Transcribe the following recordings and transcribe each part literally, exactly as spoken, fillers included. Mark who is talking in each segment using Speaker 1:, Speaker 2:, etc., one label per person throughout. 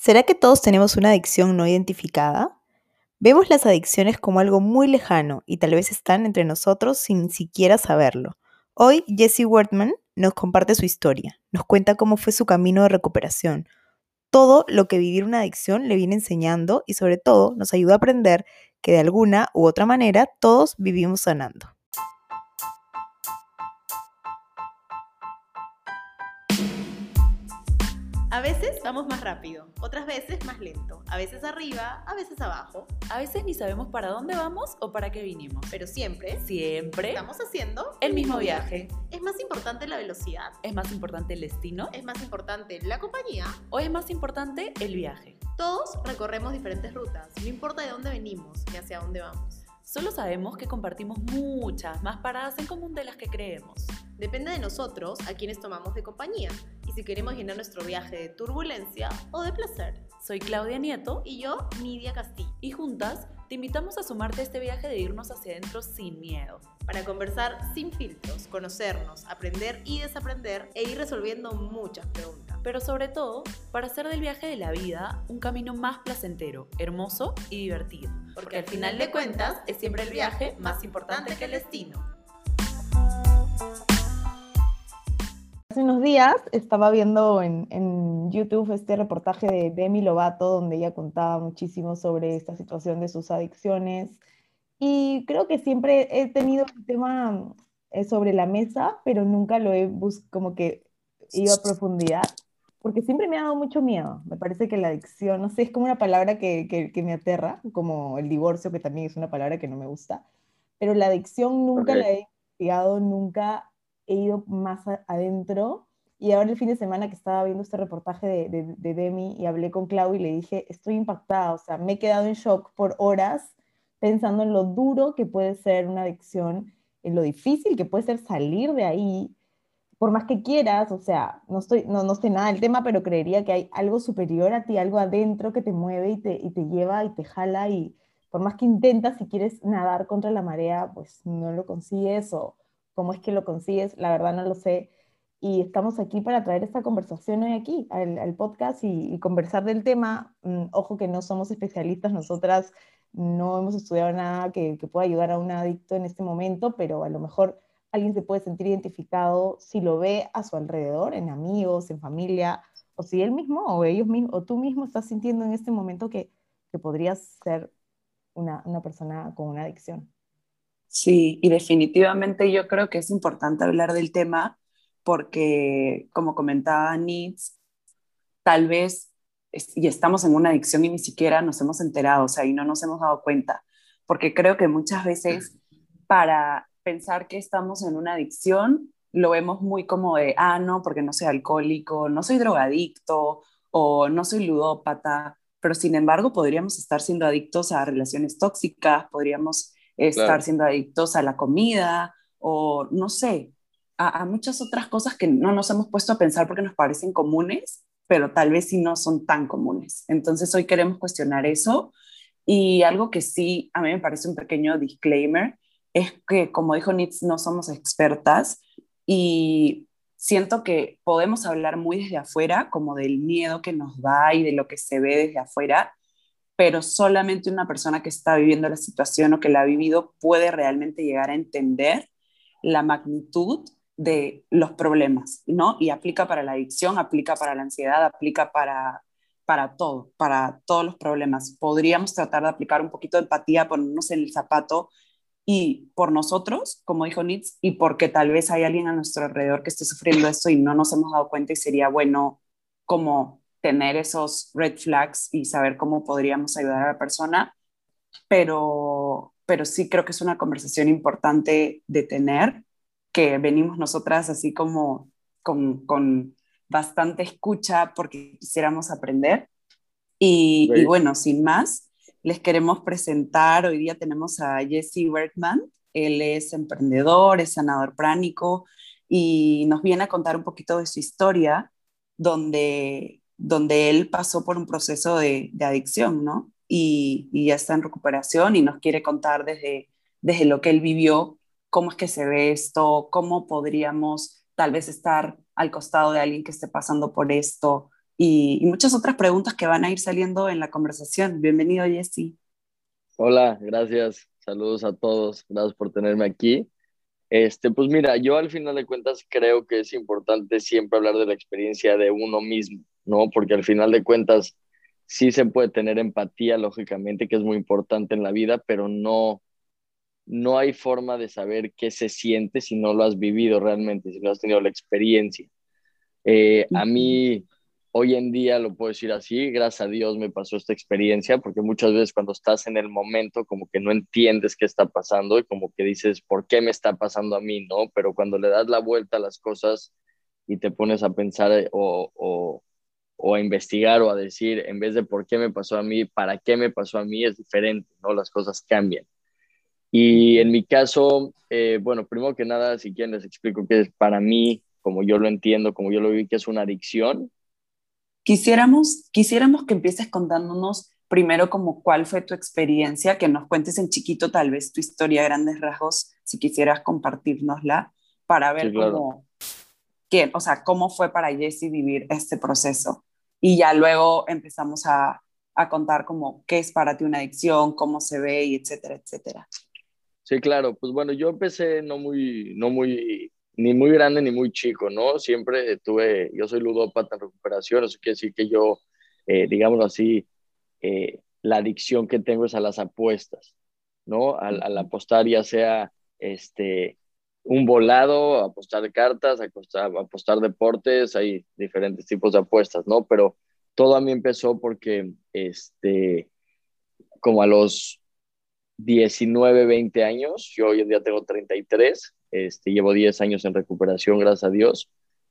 Speaker 1: ¿Será que todos tenemos una adicción no identificada? Vemos las adicciones como algo muy lejano y tal vez están entre nosotros sin siquiera saberlo. Hoy, Jessie Wertman nos comparte su historia, nos cuenta cómo fue su camino de recuperación, todo lo que vivir una adicción le viene enseñando y sobre todo nos ayuda a aprender que de alguna u otra manera todos vivimos sanando.
Speaker 2: A veces vamos más rápido, otras veces más lento, a veces arriba, a veces abajo.
Speaker 3: A veces ni sabemos para dónde vamos o para qué vinimos.
Speaker 2: Pero siempre,
Speaker 3: Siempre
Speaker 2: estamos haciendo
Speaker 3: el mismo viaje.
Speaker 2: ¿Es más importante la velocidad?
Speaker 3: ¿Es más importante el destino?
Speaker 2: ¿Es más importante la compañía?
Speaker 3: ¿O es más importante el viaje?
Speaker 2: Todos recorremos diferentes rutas, no importa de dónde venimos ni hacia dónde vamos.
Speaker 3: Solo sabemos que compartimos muchas más paradas en común de las que creemos.
Speaker 2: Depende de nosotros a quienes tomamos de compañía y si queremos llenar nuestro viaje de turbulencia o de placer.
Speaker 3: Soy Claudia Nieto
Speaker 2: Y yo, Nidia Castillo,
Speaker 3: y juntas te invitamos a sumarte a este viaje de irnos hacia adentro sin miedo.
Speaker 2: para conversar sin filtros, conocernos, aprender y desaprender e ir resolviendo muchas preguntas.
Speaker 3: Pero sobre todo, para hacer del viaje de la vida un camino más placentero, hermoso y divertido.
Speaker 2: Porque al final de cuentas es siempre el viaje más importante que el destino.
Speaker 1: Hace unos días estaba viendo en, en YouTube este reportaje de Demi Lovato, donde ella contaba muchísimo sobre esta situación de sus adicciones. Y creo que siempre he tenido el tema eh, sobre la mesa, pero nunca lo he bus como que ido a profundidad, porque siempre me ha dado mucho miedo. Me parece que la adicción, no sé, es como una palabra que, que, que me aterra, como el divorcio, que también es una palabra que no me gusta, pero la adicción nunca
Speaker 4: Ok.
Speaker 1: la he investigado, nunca he ido más a- adentro. Y ahora el fin de semana que estaba viendo este reportaje de, de, de Demi y hablé con Clau y le dije, estoy impactada, o sea, me he quedado en shock por horas pensando en lo duro que puede ser una adicción, en lo difícil que puede ser salir de ahí, por más que quieras, o sea, no, estoy, no, no sé nada del tema, pero creería que hay algo superior a ti, algo adentro que te mueve y te, y te lleva y te jala y por más que intentas, si quieres nadar contra la marea, pues no lo consigues o cómo es que lo consigues, la verdad no lo sé. Y estamos aquí para traer esta conversación hoy aquí, al, al podcast y, y conversar del tema. Mm, ojo que no somos especialistas, nosotras no hemos estudiado nada que, que pueda ayudar a un adicto en este momento, pero a lo mejor alguien se puede sentir identificado si lo ve a su alrededor, en amigos, en familia, o si él mismo o ellos mismos, o tú mismo estás sintiendo en este momento que, que podrías ser una, una persona con una adicción.
Speaker 4: Sí, y definitivamente yo creo que es importante hablar del tema porque, como comentaba Nitz, tal vez es- y estamos en una adicción y ni siquiera nos hemos enterado, o sea, y no nos hemos dado cuenta, porque creo que muchas veces para pensar que estamos en una adicción lo vemos muy como de, ah, no, porque no soy alcohólico, no soy drogadicto o no soy ludópata, pero sin embargo podríamos estar siendo adictos a relaciones tóxicas, podríamos estar
Speaker 5: Claro.
Speaker 4: siendo adictos a la comida o no sé, a, a muchas otras cosas que no nos hemos puesto a pensar porque nos parecen comunes, pero tal vez sí no son tan comunes. Entonces hoy queremos cuestionar eso y algo que sí a mí me parece un pequeño disclaimer es que, como dijo Nitz, no somos expertas y siento que podemos hablar muy desde afuera, como del miedo que nos da y de lo que se ve desde afuera, pero solamente una persona que está viviendo la situación o que la ha vivido puede realmente llegar a entender la magnitud de los problemas, ¿no? Y aplica para la adicción, aplica para la ansiedad, aplica para, para todo, para todos los problemas. Podríamos tratar de aplicar un poquito de empatía, ponernos en el zapato y por nosotros, como dijo Nitz, y porque tal vez hay alguien a nuestro alrededor que esté sufriendo esto y no nos hemos dado cuenta y sería bueno como tener esos red flags y saber cómo podríamos ayudar a la persona, pero, pero sí creo que es una conversación importante de tener, que venimos nosotras así como con, con bastante escucha porque quisiéramos aprender. Y, y
Speaker 5: Ok.
Speaker 4: bueno, sin más, les queremos presentar, hoy día tenemos a Jessie Bergman, él es emprendedor, es sanador pránico y nos viene a contar un poquito de su historia, donde, donde él pasó por un proceso de, de adicción, ¿no? Y, y ya está en recuperación y nos quiere contar desde, desde lo que él vivió, cómo es que se ve esto, cómo podríamos tal vez estar al costado de alguien que esté pasando por esto y, y muchas otras preguntas que van a ir saliendo en la conversación. Bienvenido, Jesse.
Speaker 5: Hola, gracias. Saludos a todos. Gracias por tenerme aquí. Este, pues mira, yo al final de cuentas creo que es importante siempre hablar de la experiencia de uno mismo, ¿no? Porque al final de cuentas sí se puede tener empatía, lógicamente, que es muy importante en la vida, pero no, no hay forma de saber qué se siente si no lo has vivido realmente, si no has tenido la experiencia. Eh, a mí, hoy en día, lo puedo decir así, gracias a Dios me pasó esta experiencia, porque muchas veces cuando estás en el momento, como que no entiendes qué está pasando y como que dices, ¿por qué me está pasando a mí? ¿No? Pero cuando le das la vuelta a las cosas y te pones a pensar eh, o, o, o a investigar o a decir, en vez de por qué me pasó a mí, para qué me pasó a mí, es diferente, ¿no? Las cosas cambian. Y en mi caso, eh, bueno, primero que nada, si quieren les explico que es para mí, como yo lo entiendo, como yo lo vi, que es una adicción.
Speaker 4: Quisiéramos, quisiéramos que empieces contándonos primero como cuál fue tu experiencia, que nos cuentes en chiquito tal vez tu historia a grandes rasgos, si quisieras compartirnosla, para
Speaker 5: Sí,
Speaker 4: ver
Speaker 5: claro.
Speaker 4: cómo, qué, o sea, cómo fue para Jesse vivir este proceso. Y ya luego empezamos a, a contar como qué es para ti una adicción, cómo se ve, y etcétera, etcétera.
Speaker 5: Sí, claro. Pues bueno, yo empecé no muy, no muy, ni muy grande ni muy chico, ¿no? Siempre tuve, yo soy ludópata en recuperación, eso quiere decir que yo, eh, digámoslo así, eh, la adicción que tengo es a las apuestas, ¿no? Al, al apostar ya sea este, un volado, apostar cartas, apostar, apostar deportes, hay diferentes tipos de apuestas, ¿no? Pero todo a mí empezó porque, este, como a los diecinueve veinte años, yo hoy en día tengo treinta y tres, este, llevo diez años en recuperación, gracias a Dios,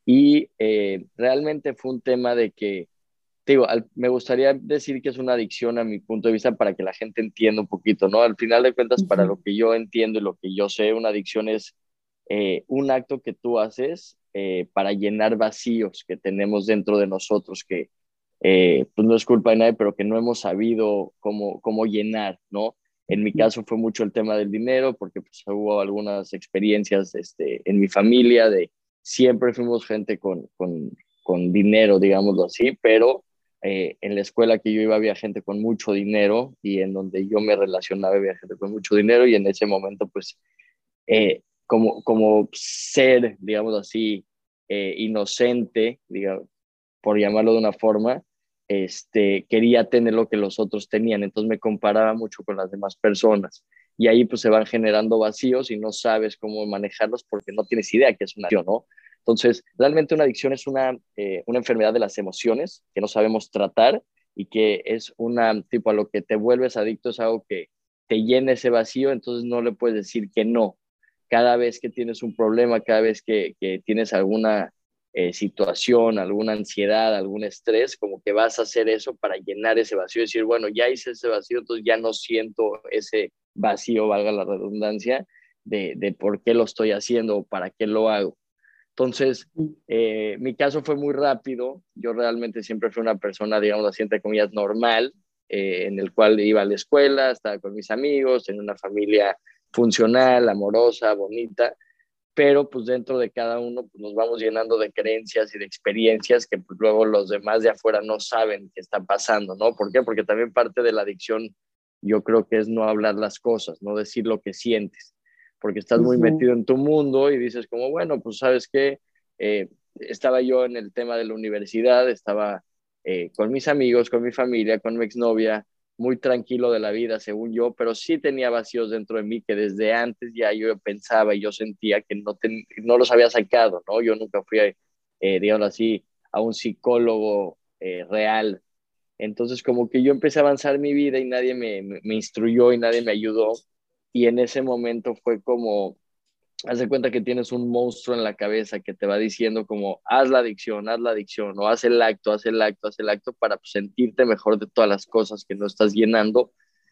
Speaker 5: y eh, realmente fue un tema de que, te digo, al, me gustaría decir que es una adicción a mi punto de vista para que la gente entienda un poquito, ¿no? Al final de cuentas, para
Speaker 4: Uh-huh.
Speaker 5: lo que yo entiendo y lo que yo sé, una adicción es eh, un acto que tú haces eh, para llenar vacíos que tenemos dentro de nosotros, que eh, pues no es culpa de nadie, pero que no hemos sabido cómo, cómo llenar, ¿no? En mi caso fue mucho el tema del dinero, porque pues, hubo algunas experiencias este, en mi familia de siempre fuimos gente con, con, con dinero, digámoslo así, pero eh, en la escuela que yo iba había gente con mucho dinero y en donde yo me relacionaba había gente con mucho dinero y en ese momento pues eh, como, como ser, digamos así, eh, inocente, digamos, por llamarlo de una forma, este, quería tener lo que los otros tenían, entonces me comparaba mucho con las demás personas y ahí pues se van generando vacíos y no sabes cómo manejarlos porque no tienes idea que es una adicción, ¿no? Entonces, realmente una adicción es una, eh, una enfermedad de las emociones que no sabemos tratar y que es una tipo a lo que te vuelves adicto, es algo que te llena ese vacío, entonces no le puedes decir que no. Cada vez que tienes un problema, cada vez que, que tienes alguna eh, situación, alguna ansiedad, algún estrés, como que vas a hacer eso para llenar ese vacío y decir, bueno, ya hice ese vacío, entonces ya no siento ese vacío, valga la redundancia, de, de por qué lo estoy haciendo o para qué lo hago. Entonces, eh, mi caso fue muy rápido. Yo realmente siempre fui una persona, digamos así, entre comillas, normal, eh, en el cual iba a la escuela, estaba con mis amigos, en una familia funcional, amorosa, bonita, pero pues dentro de cada uno pues, nos vamos llenando de creencias y de experiencias que pues, luego los demás de afuera no saben qué está pasando, ¿no? ¿Por qué? Porque también parte de la adicción yo creo que es no hablar las cosas, no decir lo que sientes, porque estás muy
Speaker 4: Uh-huh.
Speaker 5: metido en tu mundo y dices como, bueno, pues sabes qué, eh, estaba yo en el tema de la universidad, estaba eh, con mis amigos, con mi familia, con mi exnovia, muy tranquilo de la vida, según yo, pero sí tenía vacíos dentro de mí que desde antes ya yo pensaba y yo sentía que no, ten, no los había sacado, ¿no? Yo nunca fui, eh, digamos así, a un psicólogo eh, real. Entonces, como que yo empecé a avanzar mi vida y nadie me, me, me instruyó y nadie me ayudó. Y en ese momento fue como, haz de cuenta que tienes un monstruo en la cabeza que te va diciendo como, haz la adicción, haz la adicción, o haz el acto, haz el acto, haz el acto para pues, sentirte mejor de todas las cosas que no estás llenando.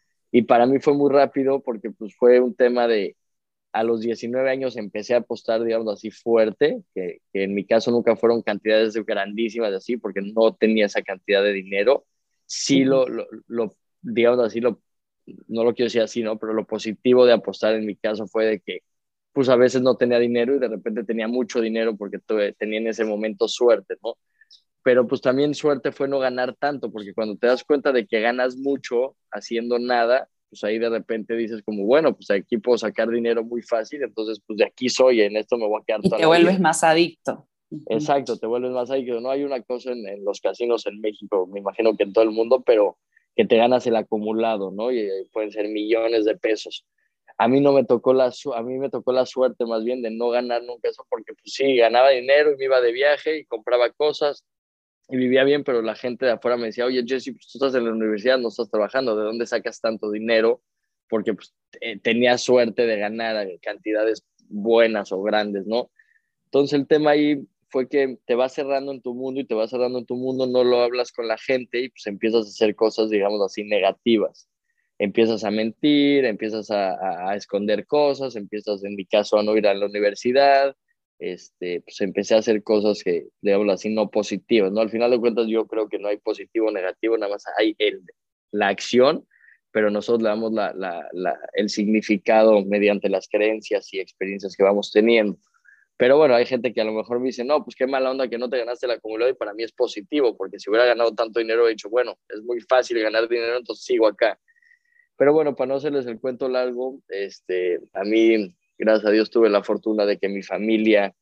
Speaker 5: Y para mí fue muy rápido porque pues fue un tema de, a los diecinueve años empecé a apostar, digamos así, fuerte, que, que en mi caso nunca fueron cantidades grandísimas así, porque no tenía esa cantidad de dinero. Sí
Speaker 4: Uh-huh.
Speaker 5: lo, lo, lo digamos así, lo, no lo quiero decir así, ¿no? Pero lo positivo de apostar en mi caso fue de que pues a veces no tenía dinero y de repente tenía mucho dinero porque tuve, tenía en ese momento suerte, ¿no? pero pues también suerte fue no ganar tanto, porque cuando te das cuenta de que ganas mucho haciendo nada, pues ahí de repente dices como, bueno, pues aquí puedo sacar dinero muy fácil, entonces pues de aquí soy, en esto me voy a quedar
Speaker 4: Y
Speaker 5: toda
Speaker 4: te
Speaker 5: la
Speaker 4: vuelves
Speaker 5: vida.
Speaker 4: más adicto.
Speaker 5: Exacto, te vuelves más adicto. No hay una cosa en, en los casinos en México, me imagino que en todo el mundo, pero que te ganas el acumulado, ¿no? Y eh, pueden ser millones de pesos. A mí no me tocó la, su- a mí me tocó la suerte más bien de no ganar nunca eso, porque pues sí, ganaba dinero y me iba de viaje y compraba cosas y vivía bien, pero la gente de afuera me decía, oye, Jesse, pues tú estás en la universidad, no estás trabajando, ¿de dónde sacas tanto dinero? Porque pues, eh, tenía suerte de ganar cantidades buenas o grandes, ¿no? Entonces el tema ahí fue que te vas cerrando en tu mundo y te vas cerrando en tu mundo, no lo hablas con la gente y pues empiezas a hacer cosas, digamos así, negativas. Empiezas a mentir, empiezas a, a, a esconder cosas, empiezas, en mi caso, a no ir a la universidad, este, pues empecé a hacer cosas que, digamos así, no positivas, ¿no? Al final de cuentas yo creo que no hay positivo o negativo, nada más hay el, la acción, pero nosotros le damos la, la, la, el significado mediante las creencias y experiencias que vamos teniendo. Pero bueno, hay gente que a lo mejor me dice, no, pues qué mala onda que no te ganaste el acumulado, y para mí es positivo, porque si hubiera ganado tanto dinero, he dicho, bueno, es muy fácil ganar dinero, entonces sigo acá. Pero bueno, para no hacerles el cuento largo, este, a mí, gracias a Dios, tuve la fortuna de que mi familia,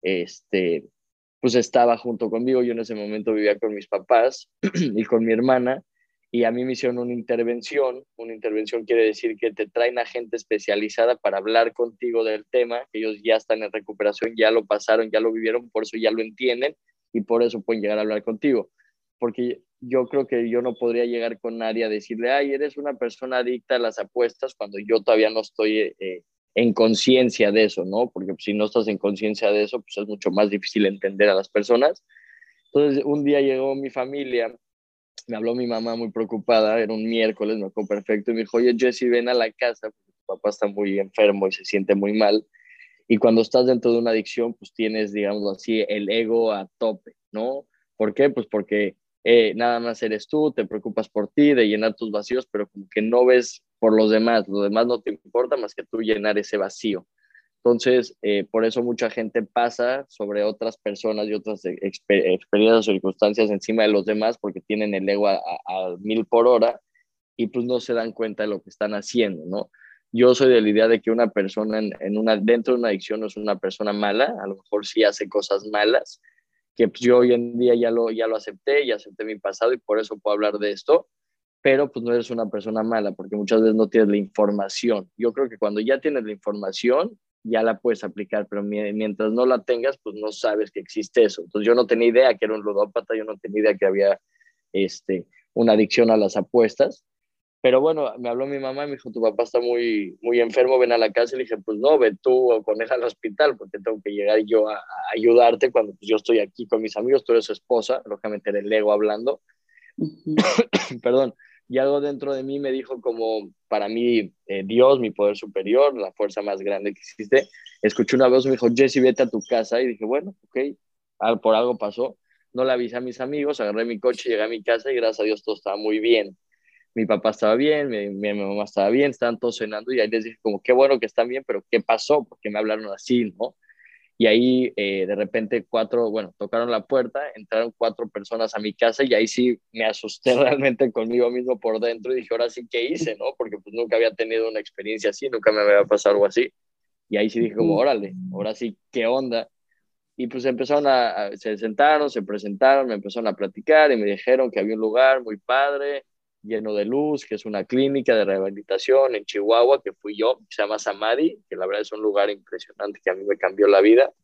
Speaker 5: este, pues estaba junto conmigo. Yo en ese momento vivía con mis papás y con mi hermana, y a mí me hicieron una intervención. Una intervención quiere decir que te traen a gente especializada para hablar contigo del tema, que ellos ya están en recuperación, ya lo pasaron, ya lo vivieron, por eso ya lo entienden y por eso pueden llegar a hablar contigo. Porque yo creo que yo no podría llegar con nadie a decirle, ay, eres una persona adicta a las apuestas, cuando yo todavía no estoy eh, en conciencia de eso, ¿no? Porque si no estás en conciencia de eso, pues es mucho más difícil entender a las personas. Entonces, un día llegó mi familia, me habló mi mamá muy preocupada, era un miércoles, me acuerdo perfecto, y me dijo, oye, Jesse, ven a la casa, porque tu papá está muy enfermo y se siente muy mal. Y cuando estás dentro de una adicción, pues tienes, digamos así, el ego a tope, ¿no? ¿Por qué? Pues porque eh, nada más eres tú, te preocupas por ti, de llenar tus vacíos, pero como que no ves por los demás, lo demás no te importa más que tú llenar ese vacío. Entonces, eh, por eso mucha gente pasa sobre otras personas y otras exper experiencias o circunstancias encima de los demás, porque tienen el ego a, a, a mil por hora y pues no se dan cuenta de lo que están haciendo, ¿no? Yo soy de la idea de que una persona en, en una, dentro de una adicción no es una persona mala, a lo mejor sí hace cosas malas, que pues yo hoy en día ya lo, ya lo acepté, ya acepté mi pasado y por eso puedo hablar de esto, pero pues no eres una persona mala, porque muchas veces no tienes la información. Yo creo que cuando ya tienes la información, ya la puedes aplicar, pero mientras no la tengas, pues no sabes que existe eso. Entonces yo no tenía idea que era un ludópata, yo no tenía idea que había este, una adicción a las apuestas. Pero bueno, me habló mi mamá y me dijo, tu papá está muy, muy enfermo, ven a la casa. Y le dije, pues no, ve tú con él al hospital, porque tengo que llegar yo a, a ayudarte cuando pues, yo estoy aquí con mis amigos, tú eres su esposa, lógicamente era el ego hablando.
Speaker 4: Uh-huh.
Speaker 5: Perdón. Y algo dentro de mí me dijo como, para mí, eh, Dios, mi poder superior, la fuerza más grande que existe. Escuché una voz, me dijo, Jesse, vete a tu casa. Y dije, bueno, ok, por algo pasó. No le avisé a mis amigos, agarré mi coche, llegué a mi casa y gracias a Dios todo estaba muy bien. Mi papá estaba bien, mi, mi mamá estaba bien, estaban todos cenando y ahí les dije como, qué bueno que están bien, pero ¿qué pasó? ¿Por qué me hablaron así, no? Y ahí eh, de repente cuatro, bueno, tocaron la puerta, entraron cuatro personas a mi casa y ahí sí me asusté realmente conmigo mismo por dentro y dije, ahora sí, ¿qué hice, no? Porque pues nunca había tenido una experiencia así, nunca me había pasado algo así. Y ahí sí dije como, órale, ahora sí, ¿qué onda? Y pues empezaron a, a, se sentaron, se presentaron, me empezaron a platicar y me dijeron que había un lugar muy padre, lleno de luz, que es una clínica de rehabilitación en Chihuahua, que fui yo, que se llama Samadhi, que la verdad es un lugar impresionante que a mí me cambió la vida.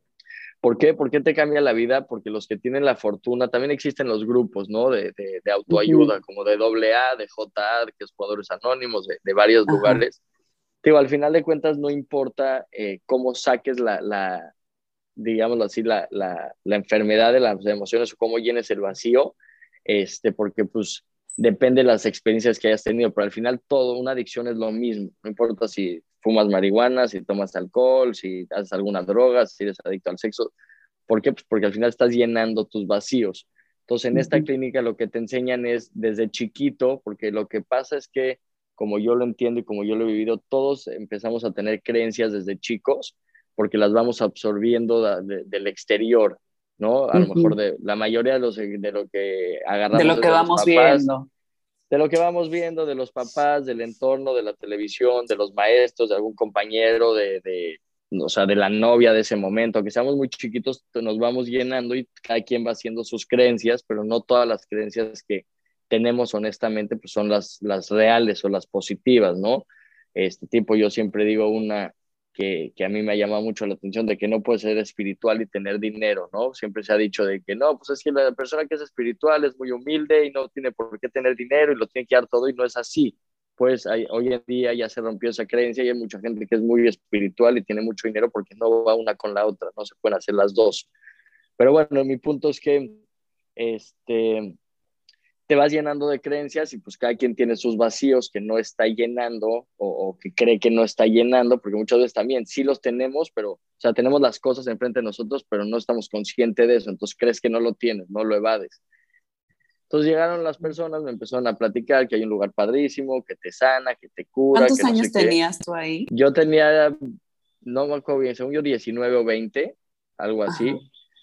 Speaker 5: ¿Por qué? ¿Por qué te cambia la vida? Porque los que tienen la fortuna, también existen los grupos, ¿no? De, de, de autoayuda, uh-huh. como de doble A, de J A, que es Jugadores Anónimos, de, de varios uh-huh. lugares. Digo, al final de cuentas no importa eh, cómo saques la, la digámoslo así, la, la, la enfermedad de las emociones o cómo llenes el vacío, este, porque pues depende de las experiencias que hayas tenido, pero al final todo, una adicción es lo mismo, no importa si fumas marihuana, si tomas alcohol, si haces alguna droga, si eres adicto al sexo. ¿Por qué? Pues porque al final estás llenando tus vacíos. Entonces, en esta uh-huh. clínica lo que te enseñan es desde chiquito, porque lo que pasa es que, como yo lo entiendo y como yo lo he vivido, todos empezamos a tener creencias desde chicos, porque las vamos absorbiendo de, de, del exterior. ¿no? A lo mejor
Speaker 4: Ujú.
Speaker 5: de la mayoría de, los, de lo que
Speaker 4: De
Speaker 5: agarramos
Speaker 4: lo
Speaker 5: es
Speaker 4: que
Speaker 5: de los
Speaker 4: vamos
Speaker 5: papás,
Speaker 4: viendo.
Speaker 5: de lo que vamos viendo, de los papás, del entorno, de la televisión, de los maestros, de algún compañero, de, de, o sea, de la novia de ese momento. Que seamos muy chiquitos, nos vamos llenando y cada quien va haciendo sus creencias, pero no todas las creencias que tenemos honestamente pues son las, las reales o las positivas, ¿no? Este tipo, yo siempre digo una que, que a mí me ha llamado mucho la atención, de que no puedes ser espiritual y tener dinero, ¿no? Siempre se ha dicho de que no, pues es que la persona que es espiritual es muy humilde y no tiene por qué tener dinero y lo tiene que dar todo, y no es así. Pues hay, hoy en día ya se rompió esa creencia y hay mucha gente que es muy espiritual y tiene mucho dinero porque no va una con la otra, no se pueden hacer las dos. Pero bueno, mi punto es que este, te vas llenando de creencias y pues cada quien tiene sus vacíos que no está llenando o, o que cree que no está llenando, porque muchas veces también sí los tenemos, pero, o sea, tenemos las cosas enfrente de nosotros, pero no estamos conscientes de eso, entonces crees que no lo tienes, no lo evades. Entonces llegaron las personas, me empezaron a platicar que hay un lugar padrísimo, que te sana, que te cura,
Speaker 4: ¿Cuántos
Speaker 5: que no
Speaker 4: años
Speaker 5: sé qué.
Speaker 4: tenías tú ahí?
Speaker 5: Yo tenía, no me acuerdo bien, según yo diecinueve o veinte, algo
Speaker 4: Ajá.
Speaker 5: así.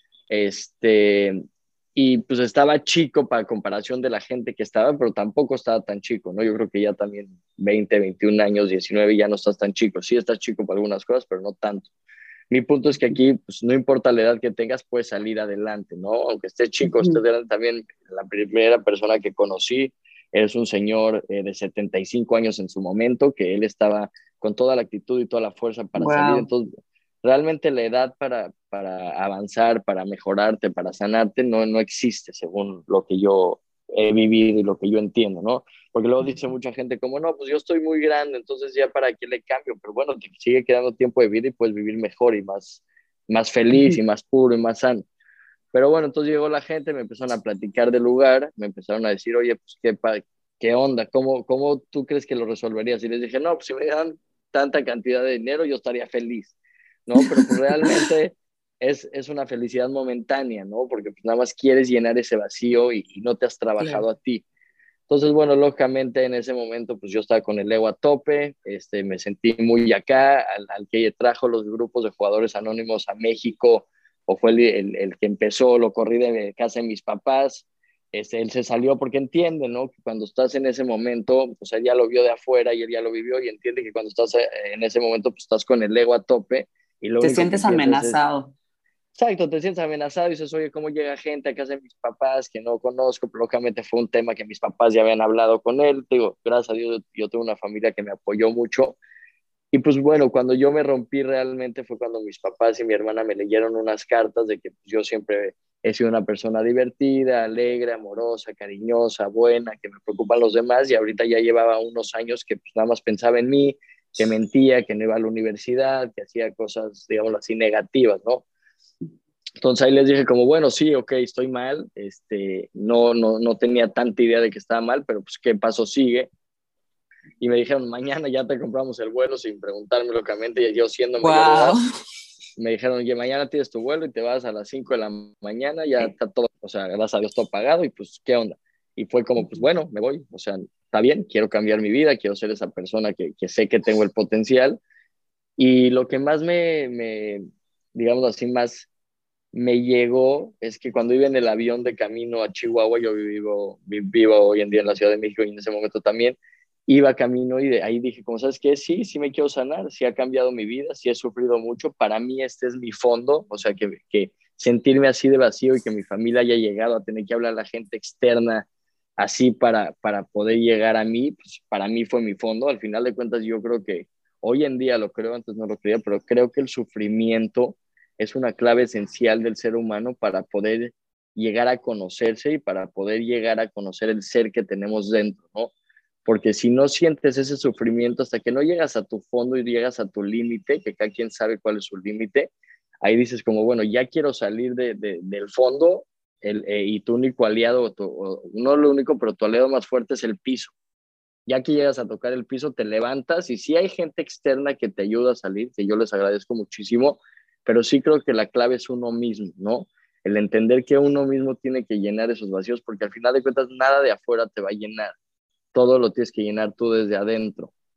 Speaker 5: Este, y pues estaba chico para comparación de la gente que estaba, pero tampoco estaba tan chico, ¿no? Yo creo que ya también veinte, veintiún años, diecinueve, ya no estás tan chico. Sí estás chico para algunas cosas, pero no tanto. Mi punto es que aquí, pues no importa la edad que tengas, puedes salir adelante, ¿no? Aunque estés chico, estés
Speaker 4: Ujú.
Speaker 5: grande, también la primera persona que conocí es un señor eh, de setenta y cinco años en su momento, que él estaba con toda la actitud y toda la fuerza para salir.
Speaker 4: Wow.
Speaker 5: Entonces, realmente la edad para, para avanzar, para mejorarte, para sanarte, no, no existe según lo que yo he vivido y lo que yo entiendo, ¿no? Porque luego dice mucha gente como, no, pues yo estoy muy grande, entonces ya para qué le cambio, pero bueno, te sigue quedando tiempo de vida y puedes vivir mejor y más, más feliz y más puro y más sano. Pero bueno, entonces llegó la gente, me empezaron a platicar del lugar, me empezaron a decir, oye, pues qué, pa qué onda, ¿Cómo, ¿cómo tú crees que lo resolverías? Y les dije, no, pues si me dan tanta cantidad de dinero, yo estaría feliz, ¿no? Pero pues realmente es, es una felicidad momentánea, ¿no? Porque pues nada más quieres llenar ese vacío y, y no te has
Speaker 4: Claro.
Speaker 5: trabajado a ti. Entonces, bueno, lógicamente en ese momento, pues yo estaba con el ego a tope, este, me sentí muy acá, al, al que trajo los grupos de jugadores anónimos a México, o fue el, el, el que empezó, lo corrí de casa de mis papás, este, él se salió porque entiende, ¿no? Que cuando estás en ese momento, pues él ya lo vio de afuera y él ya lo vivió y entiende que cuando estás eh, en ese momento, pues estás con el ego a tope y lo
Speaker 4: Te
Speaker 5: único que
Speaker 4: sientes
Speaker 5: piensas es,
Speaker 4: amenazado.
Speaker 5: exacto, te sientes amenazado y dices, oye, ¿cómo llega gente a casa de mis papás que no conozco? Pero lógicamente fue un tema que mis papás ya habían hablado con él. Te digo, gracias a Dios, yo tengo una familia que me apoyó mucho. Y pues bueno, cuando yo me rompí realmente fue cuando mis papás y mi hermana me leyeron unas cartas de que pues, yo siempre he sido una persona divertida, alegre, amorosa, cariñosa, buena, que me preocupan los demás. Y ahorita ya llevaba unos años que pues, nada más pensaba en mí, que mentía, que no iba a la universidad, que hacía cosas, digamos así, negativas, ¿no? Entonces ahí les dije como, bueno, sí, ok, estoy mal, este, no, no, no tenía tanta idea de que estaba mal, pero pues qué paso sigue. Y me dijeron, mañana ya te compramos el vuelo sin preguntarme locamente, y yo siendo mayor de
Speaker 4: Wow.
Speaker 5: edad, me dijeron, oye, mañana tienes tu vuelo y te vas a las cinco de la mañana, ya está todo, o sea, gracias a Dios todo pagado y pues, ¿qué onda? Y fue como, pues bueno, me voy, o sea, está bien, quiero cambiar mi vida, quiero ser esa persona que, que sé que tengo el potencial. Y lo que más me, me digamos así, más me llegó es que cuando iba en el avión de camino a Chihuahua, yo vivo, vivo hoy en día en la Ciudad de México y en ese momento también, iba camino y de ahí dije, como sabes qué, sí, sí me quiero sanar, sí ha cambiado mi vida, sí he sufrido mucho, para mí este es mi fondo, o sea, que, que sentirme así de vacío y que mi familia haya llegado a tener que hablar a la gente externa así para, para poder llegar a mí, pues para mí fue mi fondo. Al final de cuentas yo creo que hoy en día lo creo, antes no lo creía, pero creo que el sufrimiento es una clave esencial del ser humano para poder llegar a conocerse y para poder llegar a conocer el ser que tenemos dentro, ¿no? Porque si no sientes ese sufrimiento hasta que no llegas a tu fondo y llegas a tu límite, que cada quien sabe cuál es su límite, ahí dices como, bueno, ya quiero salir de, de, del fondo el, eh, y tu único aliado, tu, o, no lo único, pero tu aliado más fuerte es el piso. Ya que llegas a tocar el piso, te levantas y si hay gente externa que te ayuda a salir, que yo les agradezco muchísimo, pero sí creo que la clave es uno mismo, ¿no? El entender que uno mismo tiene que llenar esos vacíos, porque al final de cuentas nada de afuera te va a llenar, todo lo tienes que llenar tú desde adentro.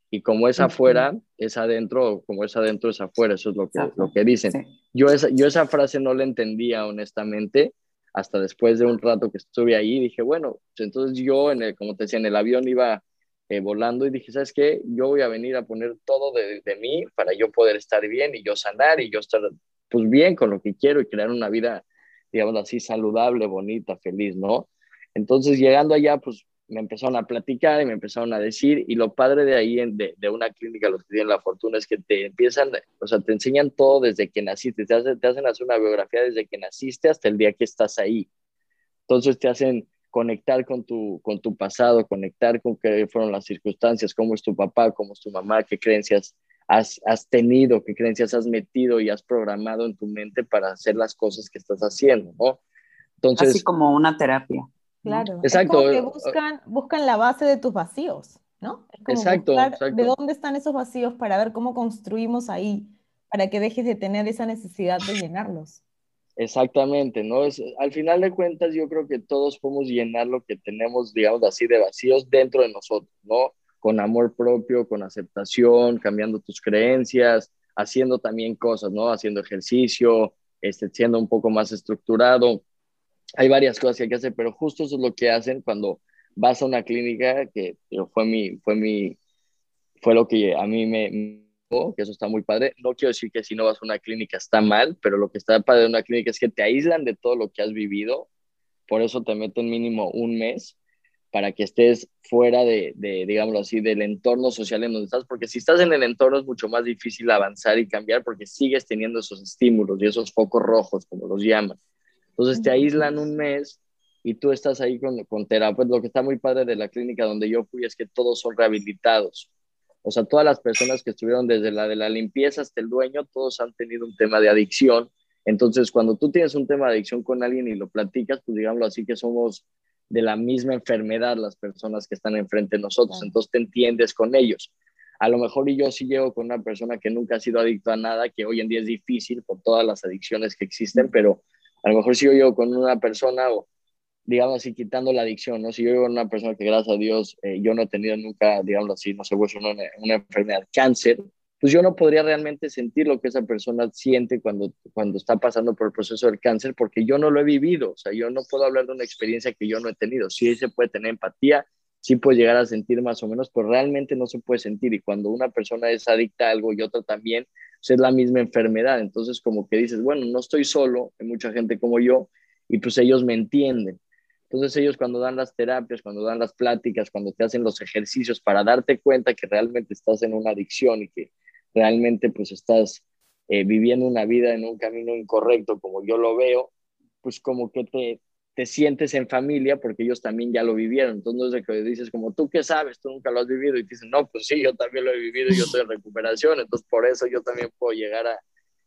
Speaker 5: y como es afuera, es adentro, como es adentro, es afuera, eso es lo que, lo que dicen.
Speaker 4: Sí.
Speaker 5: Yo esa, yo esa frase no la entendía honestamente, hasta después de un rato que estuve ahí, dije, bueno, pues entonces yo, en el, como te decía, en el avión iba eh, volando y dije, ¿sabes qué? Yo voy a venir a poner todo de, de mí para yo poder estar bien y yo sanar y yo estar pues bien con lo que quiero y crear una vida, digamos así, saludable, bonita, feliz, ¿no? Entonces, llegando allá, pues me empezaron a platicar y me empezaron a decir, y lo padre de ahí, en, de, de una clínica, los que tienen la fortuna, es que te empiezan, o sea, te enseñan todo desde que naciste, te hacen, te hacen hacer una biografía desde que naciste hasta el día que estás ahí. Entonces te hacen conectar con tu, con tu pasado, conectar con qué fueron las circunstancias, cómo es tu papá, cómo es tu mamá, qué creencias has, has tenido, qué creencias has metido y has programado en tu mente para hacer las cosas que estás haciendo, ¿no?
Speaker 4: Así
Speaker 5: Entonces,
Speaker 4: como una terapia, ¿no?
Speaker 1: Claro, es
Speaker 5: exacto,
Speaker 1: como que buscan, buscan la base de tus vacíos, ¿no? Es como
Speaker 5: exacto,
Speaker 1: buscar de
Speaker 5: exacto.
Speaker 1: dónde están esos vacíos para ver cómo construimos ahí, para que dejes de tener esa necesidad de llenarlos.
Speaker 5: Exactamente, ¿no? Es, al final de cuentas, yo creo que todos podemos llenar lo que tenemos, digamos así, de vacíos dentro de nosotros, ¿no? Con amor propio, con aceptación, cambiando tus creencias, haciendo también cosas, ¿no? Haciendo ejercicio, este, siendo un poco más estructurado. Hay varias cosas que hay que hacer, pero justo eso es lo que hacen cuando vas a una clínica, que digo, fue mi, fue mi, fue lo que a mí me, que eso está muy padre. No quiero decir que si no vas a una clínica está mal, pero lo que está padre de una clínica es que te aíslan de todo lo que has vivido, por eso te meten mínimo un mes para que estés fuera de, de, digámoslo así, del entorno social en donde estás, porque si estás en el entorno es mucho más difícil avanzar y cambiar porque sigues teniendo esos estímulos y esos focos rojos, como los llaman. Entonces te aíslan un mes y tú estás ahí con, con terapeutas. Lo que está muy padre de la clínica donde yo fui es que todos son rehabilitados. O sea, todas las personas que estuvieron desde la de la limpieza hasta el dueño, todos han tenido un tema de adicción. Entonces, cuando tú tienes un tema de adicción con alguien y lo platicas, pues digámoslo así, que somos de la misma enfermedad las personas que están enfrente de nosotros. Entonces te entiendes con ellos. A lo mejor y yo sí llego con una persona que nunca ha sido adicto a nada, que hoy en día es difícil por todas las adicciones que existen, pero a lo mejor si yo llego con una persona o digamos así, quitando la adicción, ¿no? Si yo veo una persona que, gracias a Dios, eh, yo no he tenido nunca, digamos así, no sé, pues una, una enfermedad, cáncer, pues yo no podría realmente sentir lo que esa persona siente cuando, cuando está pasando por el proceso del cáncer, porque yo no lo he vivido, o sea, yo no puedo hablar de una experiencia que yo no he tenido. Sí se puede tener empatía, sí puede llegar a sentir más o menos, pero realmente no se puede sentir, y cuando una persona es adicta a algo y otra también, pues es la misma enfermedad. Entonces como que dices, bueno, no estoy solo, hay mucha gente como yo, y pues ellos me entienden. Entonces ellos cuando dan las terapias, cuando dan las pláticas, cuando te hacen los ejercicios para darte cuenta que realmente estás en una adicción y que realmente pues estás eh, viviendo una vida en un camino incorrecto, como yo lo veo, pues como que te, te sientes en familia porque ellos también ya lo vivieron. Entonces no es de que dices como, ¿tú qué sabes? Tú nunca lo has vivido. Y te dicen, no, pues sí, yo también lo he vivido y yo estoy en recuperación. Entonces por eso yo también puedo llegar a,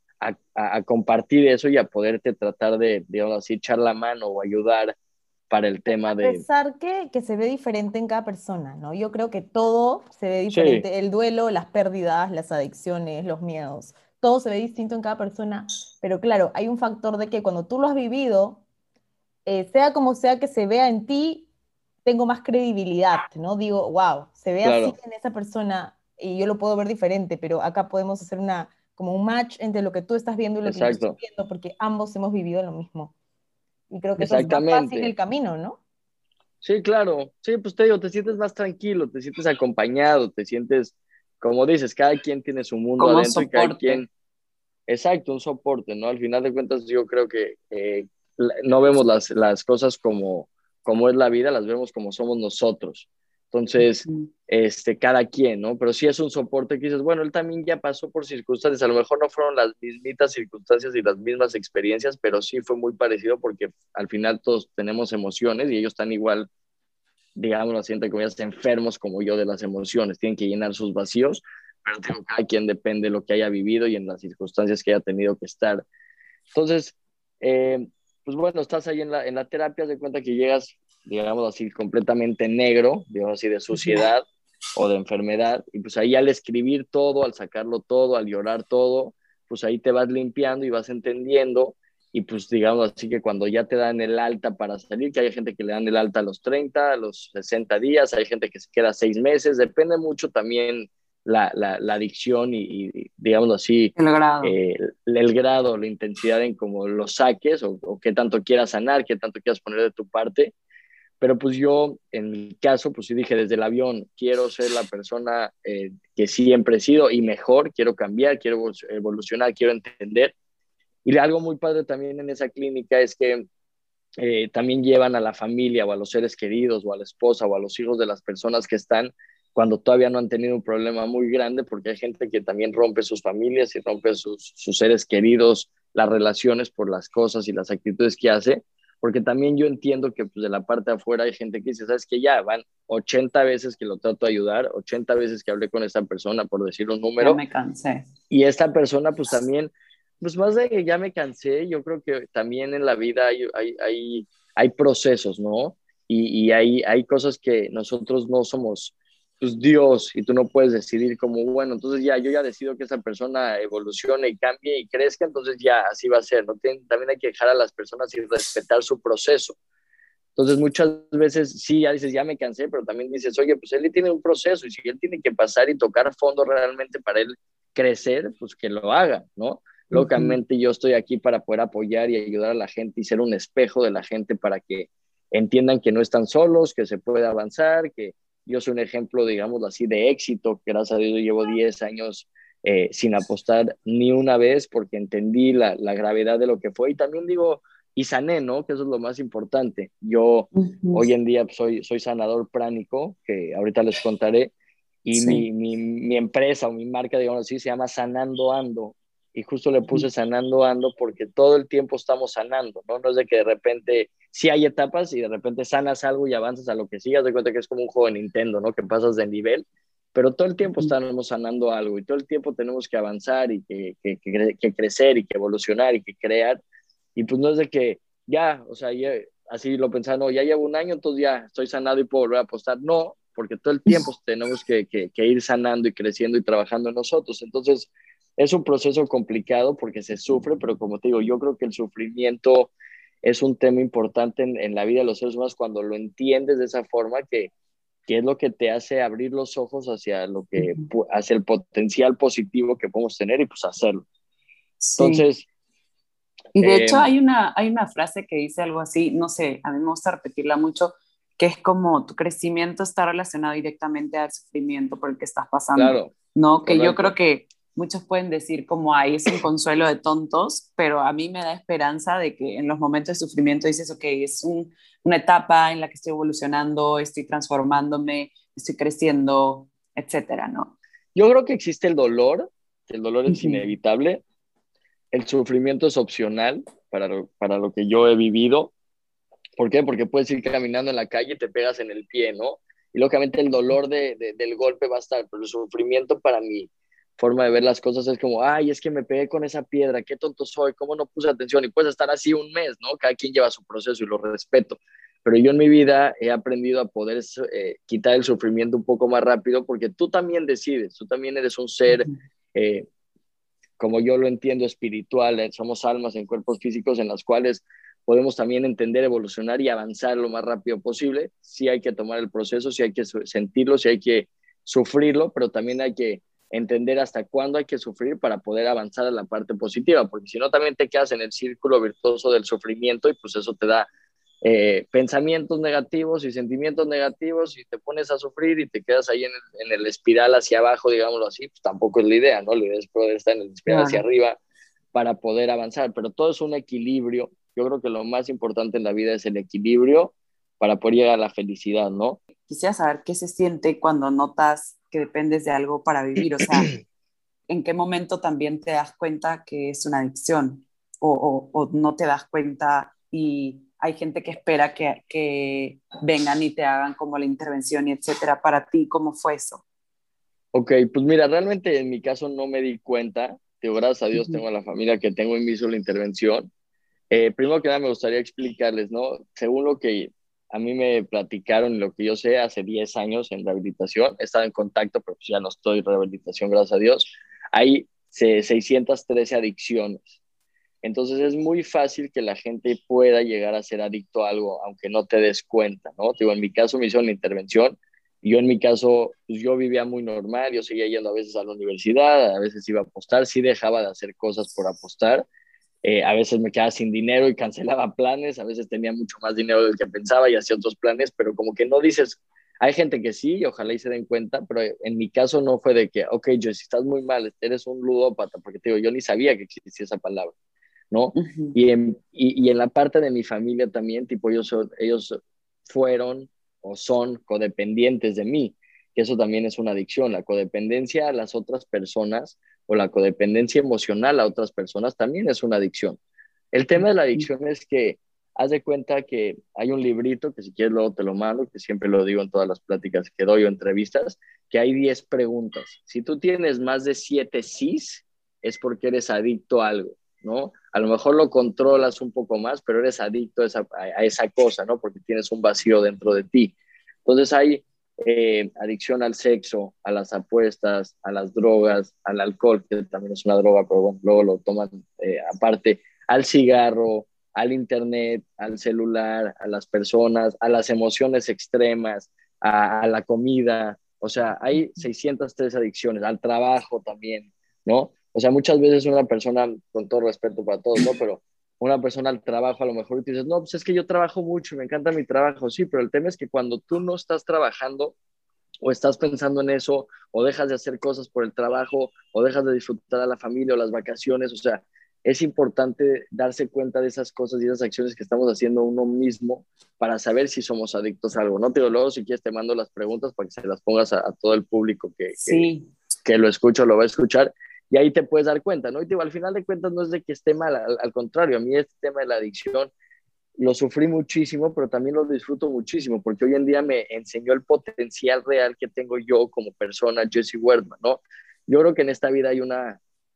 Speaker 5: a, a compartir eso y a poderte tratar de, digamos así, echar la mano o ayudar para el tema
Speaker 1: A
Speaker 5: de...
Speaker 1: pesar que, que se ve diferente en cada persona, ¿no? Yo creo que todo se ve
Speaker 5: Sí,
Speaker 1: diferente. El duelo, las pérdidas, las adicciones, los miedos, todo se ve distinto en cada persona. Pero claro, hay un factor de que cuando tú lo has vivido, eh, sea como sea que se vea en ti, tengo más credibilidad, ¿no? Digo, wow, se ve así
Speaker 5: claro,
Speaker 1: en esa persona y yo lo puedo ver diferente, pero acá podemos hacer una, como un match entre lo que tú estás viendo y lo que yo estoy
Speaker 5: exacto,
Speaker 1: viendo, porque ambos hemos vivido lo mismo. Y creo que eso es más fácil el
Speaker 5: exactamente.
Speaker 1: camino, ¿no?
Speaker 5: Sí, claro. Sí, pues te digo, te sientes más tranquilo, te sientes acompañado, te sientes, como dices, cada quien tiene su mundo
Speaker 4: como
Speaker 5: adentro y cada
Speaker 4: soporte.
Speaker 5: quien, exacto, un soporte, ¿no? Al final de cuentas, yo creo que eh, la- no vemos las, las cosas como, como es la vida, las vemos como somos nosotros. Entonces,
Speaker 4: Mm.
Speaker 5: este, cada quien, ¿no? Pero sí es un soporte que dices, bueno, él también ya pasó por circunstancias, a lo mejor no fueron las mismitas circunstancias y las mismas experiencias, pero sí fue muy parecido porque al final todos tenemos emociones y ellos están igual, digamos, lo siento, como ya enfermos como yo de las emociones, tienen que llenar sus vacíos, pero digo, cada quien depende de lo que haya vivido y en las circunstancias que haya tenido que estar. Entonces, eh, pues bueno, estás ahí en la, en la terapia, de cuenta que llegas, digamos así, completamente negro, digamos así, de suciedad o de enfermedad, y pues ahí al escribir todo, al sacarlo todo, al llorar todo, pues ahí te vas limpiando y vas entendiendo, y pues digamos así que cuando ya te dan el alta para salir, que hay gente que le dan el alta a los treinta, a los sesenta días, hay gente que se queda seis meses, depende mucho también la, la, la adicción y, y, digámoslo así,
Speaker 4: El grado.
Speaker 5: eh, el, el grado, la intensidad en cómo lo saques o, o qué tanto quieras sanar, qué tanto quieras poner de tu parte. Pero pues yo, en mi caso, pues sí dije desde el avión, quiero ser la persona eh, que siempre he sido y mejor, quiero cambiar, quiero evolucionar, quiero entender. Y algo muy padre también en esa clínica es que eh, también llevan a la familia o a los seres queridos o a la esposa o a los hijos de las personas que están cuando todavía no han tenido un problema muy grande, porque hay gente que también rompe sus familias y rompe sus, sus seres queridos, las relaciones por las cosas y las actitudes que hace, porque también yo entiendo que pues, de la parte de afuera hay gente que dice, sabes que ya van ochenta veces que lo trato de ayudar, ochenta veces que hablé con esta persona, por decir un
Speaker 4: Ya
Speaker 5: número,
Speaker 4: me cansé.
Speaker 5: y esta persona pues también, pues más de que ya me cansé, yo creo que también en la vida hay, hay, hay, hay procesos, ¿no? Y, y hay, hay cosas que nosotros no somos pues Dios y tú no puedes decidir como, bueno, entonces ya yo ya decido que esa persona evolucione y cambie y crezca, entonces ya así va a ser, ¿no? También hay que dejar a las personas y respetar su proceso. Entonces muchas veces sí, ya dices, ya me cansé, pero también dices, oye, pues él tiene un proceso y si él tiene que pasar y tocar fondo realmente para él crecer, pues que lo haga, ¿no? Lógicamente yo estoy aquí para poder apoyar y ayudar a la gente y ser un espejo de la gente para que entiendan que no están solos, que se puede avanzar, que yo soy un ejemplo, digamos así, de éxito. Gracias a Dios yo llevo diez años eh, sin apostar ni una vez porque entendí la, la gravedad de lo que fue y también digo, y sané, ¿no? Que eso es lo más importante. Yo
Speaker 4: Uh-huh.
Speaker 5: hoy en día soy, soy sanador pránico, que ahorita les contaré, y
Speaker 4: Sí.
Speaker 5: mi, mi, mi empresa o mi marca, digamos así, se llama Sanando Ando, y justo le puse Sanando Ando porque todo el tiempo estamos sanando, ¿no? No es de que de repente, sí hay etapas y de repente sanas algo y avanzas a lo que sigas, de cuenta que es como un juego de Nintendo, ¿no? Que pasas de nivel, pero todo el tiempo estamos sanando algo y todo el tiempo tenemos que avanzar y que, que, que, que crecer y que evolucionar y que crear. Y pues no es de que ya, o sea, ya, así lo pensaba, no, ya llevo un año, entonces ya estoy sanado y puedo volver a apostar. No, porque todo el tiempo tenemos que, que, que ir sanando y creciendo y trabajando en nosotros. Entonces, es un proceso complicado porque se sufre, pero como te digo, yo creo que el sufrimiento es un tema importante en, en la vida de los seres humanos cuando lo entiendes de esa forma, que, que es lo que te hace abrir los ojos hacia, lo que, hacia el potencial positivo que podemos tener y pues hacerlo.
Speaker 4: Sí.
Speaker 5: Entonces,
Speaker 4: y de
Speaker 5: eh,
Speaker 4: hecho hay una, hay una frase que dice algo así, no sé, a mí me gusta repetirla mucho, que es como tu crecimiento está relacionado directamente al sufrimiento por el que estás pasando,
Speaker 5: claro,
Speaker 4: ¿no? Que
Speaker 5: correcto.
Speaker 4: yo creo que muchos pueden decir como ahí es un consuelo de tontos, pero a mí me da esperanza de que en los momentos de sufrimiento dices, ok, es un, una etapa en la que estoy evolucionando, estoy transformándome, estoy creciendo, etcétera, ¿no?
Speaker 5: Yo creo que existe el dolor, que el dolor es
Speaker 4: Uh-huh.
Speaker 5: inevitable, el sufrimiento es opcional para lo, para lo que yo he vivido. ¿Por qué? Porque puedes ir caminando en la calle y te pegas en el pie, ¿no? Y lógicamente el dolor de, de, del golpe va a estar, pero el sufrimiento para mi forma de ver las cosas es como, ay, es que me pegué con esa piedra, qué tonto soy, cómo no puse atención. Y puedes estar así un mes, ¿no? Cada quien lleva su proceso y lo respeto. Pero yo en mi vida he aprendido a poder eh, quitar el sufrimiento un poco más rápido porque tú también decides, tú también eres un ser... Eh, como yo lo entiendo, espiritual, eh, somos almas en cuerpos físicos en las cuales podemos también entender, evolucionar y avanzar lo más rápido posible. Sí hay que tomar el proceso, sí hay que sentirlo, sí hay que sufrirlo, pero también hay que entender hasta cuándo hay que sufrir para poder avanzar a la parte positiva, porque si no también te quedas en el círculo virtuoso del sufrimiento y pues eso te da eh, pensamientos negativos y sentimientos negativos y te pones a sufrir y te quedas ahí en el, en el espiral hacia abajo, digámoslo así, pues tampoco es la idea, ¿no? La idea es poder estar en el espiral claro. hacia arriba para poder avanzar, pero todo es un equilibrio. Yo creo que lo más importante en la vida es el equilibrio para poder llegar a la felicidad, ¿no?
Speaker 4: Quisiera saber qué se siente cuando notas que dependes de algo para vivir, o sea, ¿en qué momento también te das cuenta que es una adicción o, o, o no te das cuenta y hay gente que espera que, que vengan y te hagan como la intervención y etcétera? Para ti, ¿cómo fue eso?
Speaker 5: Ok, pues mira, realmente en mi caso no me di cuenta. Digo, gracias a Dios uh-huh. tengo a la familia que tengo y me hizo la intervención. Eh, primero que nada me gustaría explicarles, ¿no? Según lo que a mí me platicaron, lo que yo sé, hace diez años en rehabilitación, he estado en contacto, pero pues ya no estoy en rehabilitación, gracias a Dios. Hay seiscientas trece adicciones. Entonces es muy fácil que la gente pueda llegar a ser adicto a algo, aunque no te des cuenta, ¿no? Digo, en mi caso me hicieron la intervención Yo en mi caso, pues yo vivía muy normal, yo seguía yendo a veces a la universidad, a veces iba a apostar, sí dejaba de hacer cosas por apostar, eh, a veces me quedaba sin dinero y cancelaba planes, a veces tenía mucho más dinero del que pensaba y hacía otros planes, pero como que no dices, hay gente que sí y ojalá y se den cuenta, pero en mi caso no fue de que, ok, yo si estás muy mal, eres un ludópata, porque te digo, yo ni sabía que existía esa palabra, ¿no?
Speaker 4: Ujú.
Speaker 5: Y en, y, y en la parte de mi familia también, tipo, ellos, son, ellos fueron o son codependientes de mí, que eso también es una adicción, la codependencia a las otras personas o la codependencia emocional a otras personas también es una adicción. El tema de la adicción es que haz de cuenta que hay un librito, que si quieres luego te lo mando, que siempre lo digo en todas las pláticas que doy o entrevistas, que hay diez preguntas. Si tú tienes más de siete sís, es porque eres adicto a algo, ¿no? A lo mejor lo controlas un poco más, pero eres adicto a esa, a esa cosa, ¿no? Porque tienes un vacío dentro de ti. Entonces hay eh, adicción al sexo, a las apuestas, a las drogas, al alcohol, que también es una droga, pero bueno, luego lo toman eh, aparte, al cigarro, al internet, al celular, a las personas, a las emociones extremas, a, a la comida. O sea, hay seiscientas tres adicciones, al trabajo también, ¿no? O sea, muchas veces una persona, con todo respeto para todos, ¿no? Pero una persona al trabajo a lo mejor te dices, no, pues es que yo trabajo mucho, me encanta mi trabajo, sí, pero el tema es que cuando tú no estás trabajando o estás pensando en eso, o dejas de hacer cosas por el trabajo, o dejas de disfrutar a la familia o las vacaciones, o sea, es importante darse cuenta de esas cosas y esas acciones que estamos haciendo uno mismo para saber si somos adictos a algo. No te digo, luego si quieres te mando las preguntas para que se las pongas a, a todo el público que, que,
Speaker 4: Sí,
Speaker 5: que lo escucha o lo va a escuchar, y ahí te puedes dar cuenta, ¿no? Y te digo, al final de cuentas no es de que esté mal, al, al contrario, a mí este tema de la adicción lo sufrí muchísimo, pero también lo disfruto muchísimo, porque hoy en día me enseñó el potencial real que tengo yo como persona, Jesse Wertman, ¿no? Yo creo que en esta vida hay una,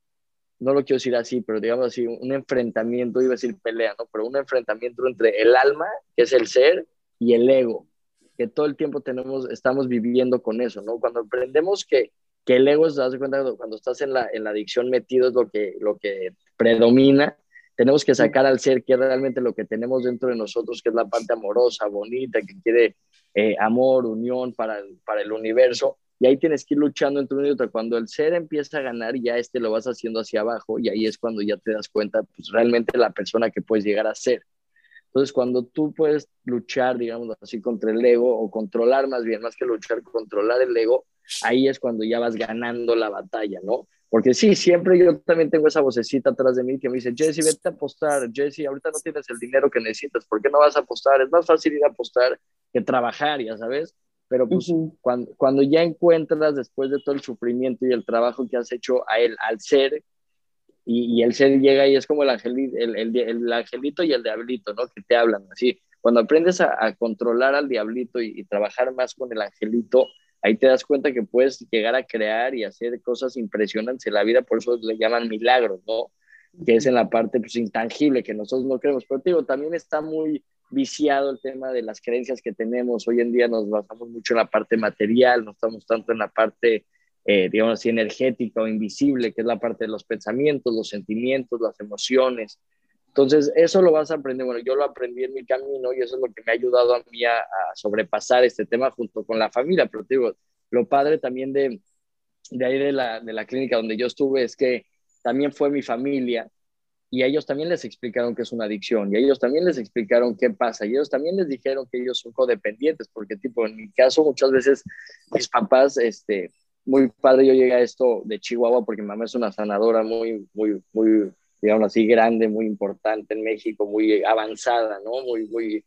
Speaker 5: no lo quiero decir así, pero digamos así, un enfrentamiento, iba a decir pelea, ¿no? Pero un enfrentamiento entre el alma, que es el ser, y el ego, que todo el tiempo tenemos, estamos viviendo con eso, ¿no? Cuando aprendemos que, que el ego, se das cuenta, cuando estás en la, en la adicción metido es lo que, lo que predomina, tenemos que sacar al ser que es realmente lo que tenemos dentro de nosotros, que es la parte amorosa, bonita, que quiere eh, amor, unión para el, para el universo, y ahí tienes que ir luchando entre uno y otro. Cuando el ser empieza a ganar, ya este lo vas haciendo hacia abajo, y ahí es cuando ya te das cuenta, pues realmente la persona que puedes llegar a ser. Entonces, cuando tú puedes luchar, digamos así, contra el ego, o controlar más bien, más que luchar, controlar el ego, ahí es cuando ya vas ganando la batalla, ¿no? Porque sí, siempre yo también tengo esa vocecita atrás de mí que me dice, Jesse, vete a apostar, Jesse, ahorita no tienes el dinero que necesitas, ¿por qué no vas a apostar? Es más fácil ir a apostar que trabajar, ya sabes, pero pues
Speaker 4: ujú,
Speaker 5: cuando, cuando ya encuentras después de todo el sufrimiento y el trabajo que has hecho a él, al ser, y, y el ser llega y es como el, angelito, el, el, el angelito y el diablito, ¿no? Que te hablan así. Cuando aprendes a, a controlar al diablito y, y trabajar más con el angelito, ahí te das cuenta que puedes llegar a crear y hacer cosas impresionantes en la vida, por eso le llaman milagros, ¿no? Que es en la parte pues, intangible, que nosotros no creemos. Pero te digo, también está muy viciado el tema de las creencias que tenemos. Hoy en día nos basamos mucho en la parte material, no estamos tanto en la parte eh, digamos así, energética o invisible, que es la parte de los pensamientos, los sentimientos, las emociones. Entonces, eso lo vas a aprender. Bueno, yo lo aprendí en mi camino y eso es lo que me ha ayudado a mí a, a sobrepasar este tema junto con la familia. Pero te digo, lo padre también de, de ahí de la, de la clínica donde yo estuve es que también fue mi familia y a ellos también les explicaron que es una adicción y a ellos también les explicaron qué pasa y ellos también les dijeron que ellos son codependientes porque tipo en mi caso muchas veces mis papás este muy padre, yo llegué a esto de Chihuahua porque mi mamá es una sanadora muy muy muy digamos así grande, muy importante en México, muy avanzada, ¿no? Muy muy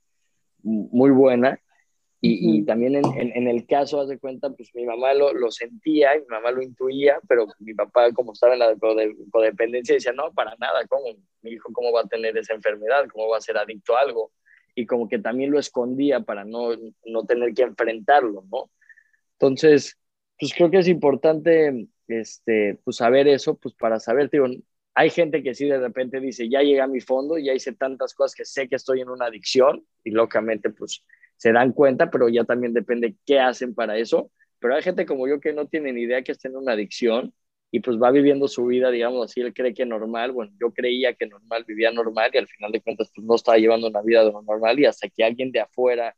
Speaker 5: muy buena. Y, y
Speaker 4: ujú.
Speaker 5: también en, en, en, el caso, haz de cuenta, pues mi mamá lo, lo sentía, y mi mamá lo intuía, pero mi papá, como estaba en la codependencia, decía, no, para nada, ¿cómo? Mi hijo, ¿cómo va a tener esa enfermedad? ¿Cómo va a ser adicto a algo? Y como que también lo escondía para no, no tener que enfrentarlo, ¿no? Entonces, pues creo que es importante, este, pues saber eso, pues para saber, digo, hay gente que sí de repente dice, ya llegué a mi fondo, ya hice tantas cosas que sé que estoy en una adicción, y locamente, pues, se dan cuenta, pero ya también depende qué hacen para eso. Pero hay gente como yo que no tiene ni idea que está en una adicción y pues va viviendo su vida, digamos así, él cree que normal, bueno, yo creía que normal, vivía normal y al final de cuentas pues no estaba llevando una vida normal y hasta que alguien de afuera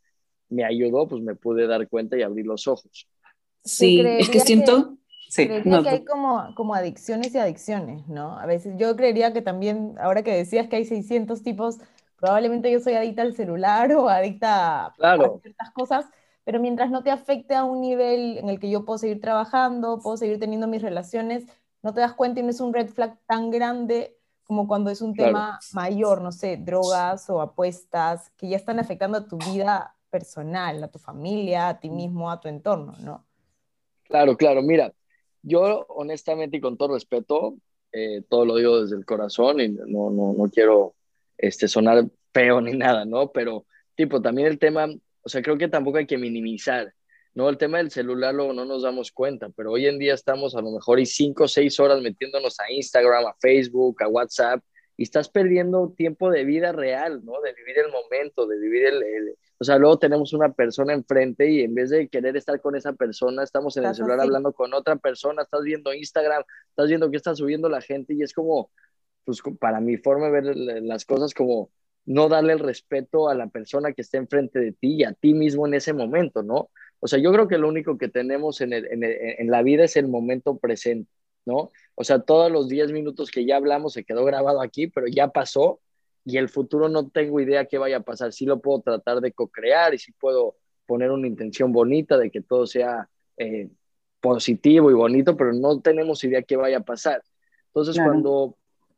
Speaker 5: me ayudó, pues me pude dar cuenta y abrir los ojos.
Speaker 1: Que
Speaker 4: Sí, es que
Speaker 1: creería que,
Speaker 4: siento, sí,
Speaker 1: creería
Speaker 4: no,
Speaker 1: que hay como, como adicciones y adicciones, ¿no? A veces yo creería que también, ahora que decías que hay seiscientos tipos, probablemente yo soy adicta al celular o adicta a, a
Speaker 5: Claro,
Speaker 1: ciertas cosas, pero mientras no te afecte a un nivel en el que yo puedo seguir trabajando, puedo seguir teniendo mis relaciones, no te das cuenta y no es un red flag tan grande como cuando es un
Speaker 5: claro.
Speaker 1: tema mayor, no sé, drogas o apuestas, que ya están afectando a tu vida personal, a tu familia, a ti mismo, a tu entorno, ¿no?
Speaker 5: Claro, claro. Mira, yo honestamente y con todo respeto, eh, todo lo digo desde el corazón y no, no, no quiero este, sonar feo ni nada, ¿no? Pero, tipo, también el tema, o sea, creo que tampoco hay que minimizar, ¿no? El tema del celular luego no nos damos cuenta, pero hoy en día estamos a lo mejor y cinco o seis horas metiéndonos a Instagram, a Facebook, a WhatsApp, y estás perdiendo tiempo de vida real, ¿no? De vivir el momento, de vivir el, el o sea, luego tenemos una persona enfrente y en vez de querer estar con esa persona, estamos en el
Speaker 1: Estás
Speaker 5: celular
Speaker 1: así.
Speaker 5: hablando con otra persona, estás viendo Instagram, estás viendo qué está subiendo la gente y es como, pues para mi forma de ver las cosas, como no darle el respeto a la persona que está enfrente de ti y a ti mismo en ese momento, ¿no? O sea, yo creo que lo único que tenemos en, el, en, el, en la vida es el momento presente, ¿no? O sea, todos los diez minutos que ya hablamos se quedó grabado aquí, pero ya pasó y el futuro no tengo idea qué vaya a pasar. Sí lo puedo tratar de co-crear y sí puedo poner una intención bonita de que todo sea eh, positivo y bonito, pero no tenemos idea qué vaya a pasar. Entonces,
Speaker 4: claro.
Speaker 5: cuando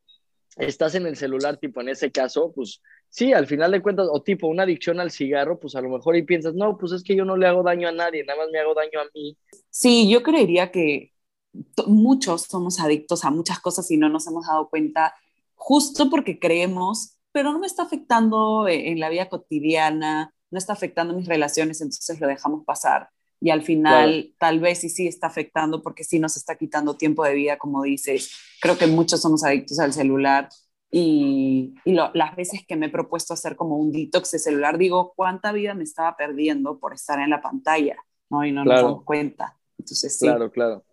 Speaker 5: estás en el celular, tipo en ese caso, pues sí, al final de cuentas, o tipo una adicción al cigarro, pues a lo mejor y piensas, no, pues es que yo no le hago daño a nadie, nada más me hago daño a mí.
Speaker 4: Sí, yo creería que to- muchos somos adictos a muchas cosas y no nos hemos dado cuenta justo porque creemos, pero no me está afectando eh, en la vida cotidiana, no está afectando mis relaciones, entonces lo dejamos pasar. Y al
Speaker 5: Claro,
Speaker 4: final tal vez sí, sí está afectando porque sí nos está quitando tiempo de vida, como dices. Creo que muchos somos adictos al celular y, y lo- las veces que me he propuesto hacer como un detox de celular, digo, ¿cuánta vida me estaba perdiendo por estar en la pantalla? ¿No? Y no nos damos
Speaker 5: claro,
Speaker 4: cuenta. Entonces sí.
Speaker 5: claro, claro.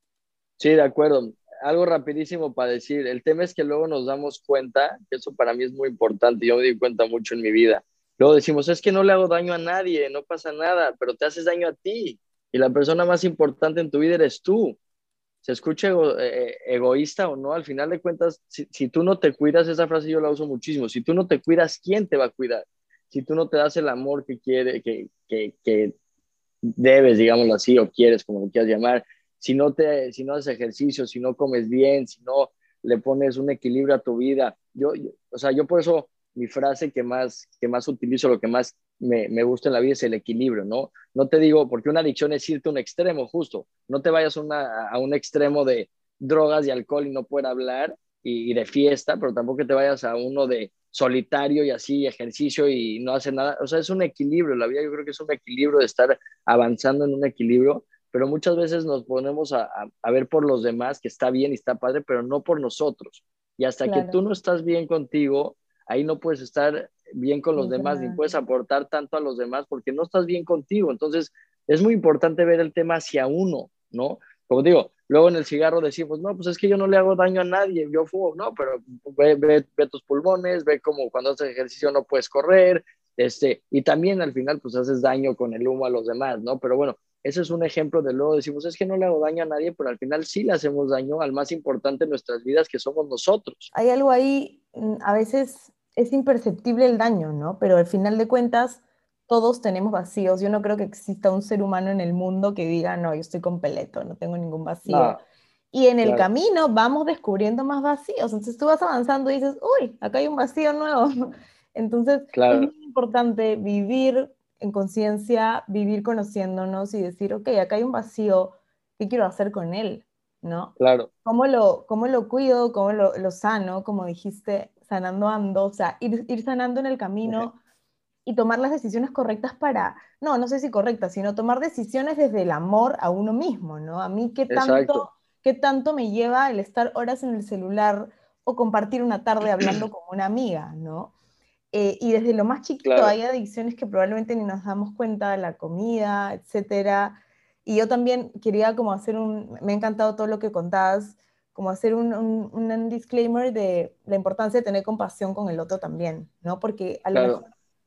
Speaker 5: Sí, de acuerdo. Algo rapidísimo para decir. El tema es que luego nos damos cuenta, que eso para mí es muy importante, yo me di cuenta mucho en mi vida. Luego decimos, es que no le hago daño a nadie, no pasa nada, pero te haces daño a ti. Y la persona más importante en tu vida eres tú. Se escucha ego- eh, egoísta o no, al final de cuentas, si, si tú no te cuidas, esa frase yo la uso muchísimo, si tú no te cuidas, ¿quién te va a cuidar? Si tú no te das el amor que quiere, que, que, que debes, digámoslo así, o quieres, como lo quieras llamar, si no, te, si no haces ejercicio, si no comes bien, si no le pones un equilibrio a tu vida. Yo, yo o sea, yo por eso mi frase que más, que más utilizo, lo que más me, me gusta en la vida es el equilibrio, ¿no? No te digo, porque una adicción es irte a un extremo, justo. No te vayas una, a un extremo de drogas y alcohol y no poder hablar y, y de fiesta, pero tampoco te vayas a uno de solitario y así ejercicio y no hacer nada. O sea, es un equilibrio. La vida yo creo que es un equilibrio de estar avanzando en un equilibrio, pero muchas veces nos ponemos a, a, a ver por los demás, que está bien y está padre, pero no por nosotros. Y hasta que tú
Speaker 1: Claro,
Speaker 5: no estás bien contigo, ahí no puedes estar bien con los
Speaker 1: sí, con
Speaker 5: demás, ni puedes
Speaker 1: nadie.
Speaker 5: aportar tanto a los demás porque no estás bien contigo. Entonces, es muy importante ver el tema hacia uno, ¿no? Como digo, luego en el cigarro decimos, no, pues es que yo no le hago daño a nadie, yo fumo, no, pero ve, ve, ve tus pulmones, ve como cuando haces ejercicio no puedes correr, este, y también al final pues haces daño con el humo a los demás, ¿no? Pero bueno, ese es un ejemplo de luego decimos, es que no le hago daño a nadie, pero al final sí le hacemos daño al más importante en nuestras vidas, que somos nosotros.
Speaker 1: Hay algo ahí, mm, a veces es imperceptible el daño, ¿no? Pero al final de cuentas, todos tenemos vacíos. Yo no creo que exista un ser humano en el mundo que diga, no, yo estoy completo, no tengo ningún vacío.
Speaker 5: No,
Speaker 1: Y en el
Speaker 5: claro,
Speaker 1: camino vamos descubriendo más vacíos. Entonces tú vas avanzando y dices, uy, acá hay un vacío nuevo. Entonces es
Speaker 5: claro,
Speaker 1: muy importante vivir en conciencia, vivir conociéndonos y decir, ok, acá hay un vacío, ¿qué quiero hacer con él? ¿No?
Speaker 5: claro,
Speaker 1: ¿Cómo lo, cómo lo cuido? ¿Cómo lo, lo sano? Como dijiste, sanando ando, o sea, ir, ir sanando en el camino y tomar las decisiones correctas para, no, no sé si correctas, sino tomar decisiones desde el amor a uno mismo, ¿no? A mí, ¿qué tanto,
Speaker 5: exacto,
Speaker 1: qué tanto me lleva el estar horas en el celular o compartir una tarde hablando con una amiga, ¿no? Eh, y desde lo más chiquito
Speaker 5: claro,
Speaker 1: hay adicciones que probablemente ni nos damos cuenta, la comida, etcétera. Y yo también quería como hacer un, me ha encantado todo lo que contabas, como hacer un, un, un disclaimer de la importancia de tener compasión con el otro también, ¿no? Porque a lo mejor
Speaker 5: claro,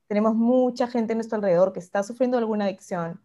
Speaker 1: tenemos mucha gente en nuestro alrededor que está sufriendo alguna adicción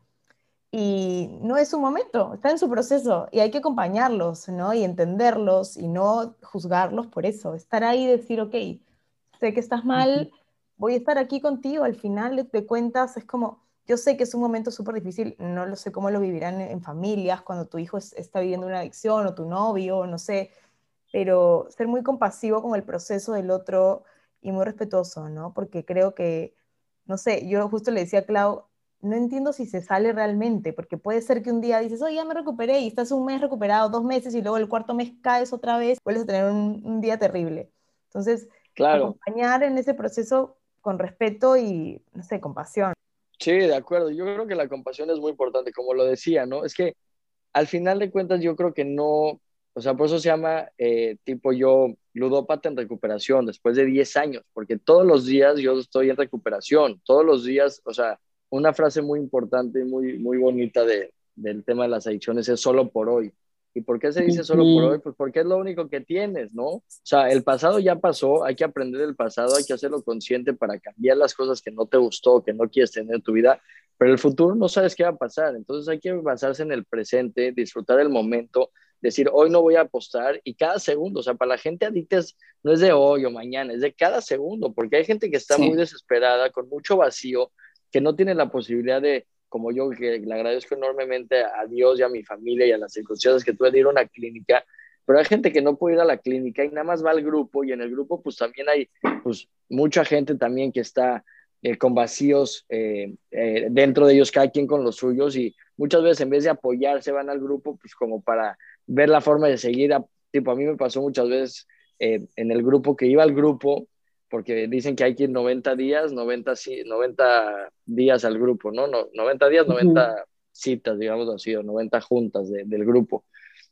Speaker 1: y no es su momento, está en su proceso y hay que acompañarlos, ¿no? Y entenderlos y no juzgarlos por eso, estar ahí y decir, ok, sé que estás mal, voy a estar aquí contigo, al final de, de cuentas es como, yo sé que es un momento súper difícil, no lo sé cómo lo vivirán en, en familias, cuando tu hijo es, está viviendo una adicción o tu novio, no sé, pero ser muy compasivo con el proceso del otro y muy respetuoso, ¿no? Porque creo que, no sé, yo justo le decía a Clau, no entiendo si se sale realmente, porque puede ser que un día dices, oh, ya me recuperé y estás un mes recuperado, dos meses, y luego el cuarto mes caes otra vez, vuelves a tener un, un día terrible. Entonces,
Speaker 5: Claro,
Speaker 1: acompañar en ese proceso con respeto y, no sé, compasión.
Speaker 5: sí, de acuerdo. Yo creo que la compasión es muy importante, como lo decía, ¿no? Es que al final de cuentas yo creo que no, o sea, por eso se llama eh, tipo yo ludópata en recuperación después de diez años, porque todos los días yo estoy en recuperación, todos los días, o sea, una frase muy importante y muy, muy bonita de, del tema de las adicciones es solo por hoy. ¿Y por qué se dice solo por hoy?
Speaker 4: Ujú.
Speaker 5: Pues porque es lo único que tienes, ¿no? O sea, el pasado ya pasó, hay que aprender del pasado, hay que hacerlo consciente para cambiar las cosas que no te gustó, que no quieres tener en tu vida, pero el futuro no sabes qué va a pasar, entonces hay que basarse en el presente, disfrutar el momento, decir, hoy no voy a apostar y cada segundo, o sea, para la gente adicta es- no es de hoy o mañana, es de cada segundo, porque hay gente que está muy
Speaker 4: Sí.
Speaker 5: desesperada, con mucho vacío, que no tiene la posibilidad de, como yo, que le agradezco enormemente a Dios y a mi familia y a las circunstancias que tuve de ir a una clínica, pero hay gente que no puede ir a la clínica y nada más va al grupo y en el grupo pues también hay pues mucha gente también que está eh, con vacíos eh, eh, dentro de ellos, cada quien con los suyos, y muchas veces en vez de apoyarse van al grupo, pues como para ver la forma de seguir, a, tipo a mí me pasó muchas veces eh, en el grupo, que iba al grupo, porque dicen que hay que ir noventa días, noventa, noventa días al grupo, ¿no? no noventa días,
Speaker 4: Ujú.
Speaker 5: noventa citas, digamos así, o noventa juntas de, del grupo.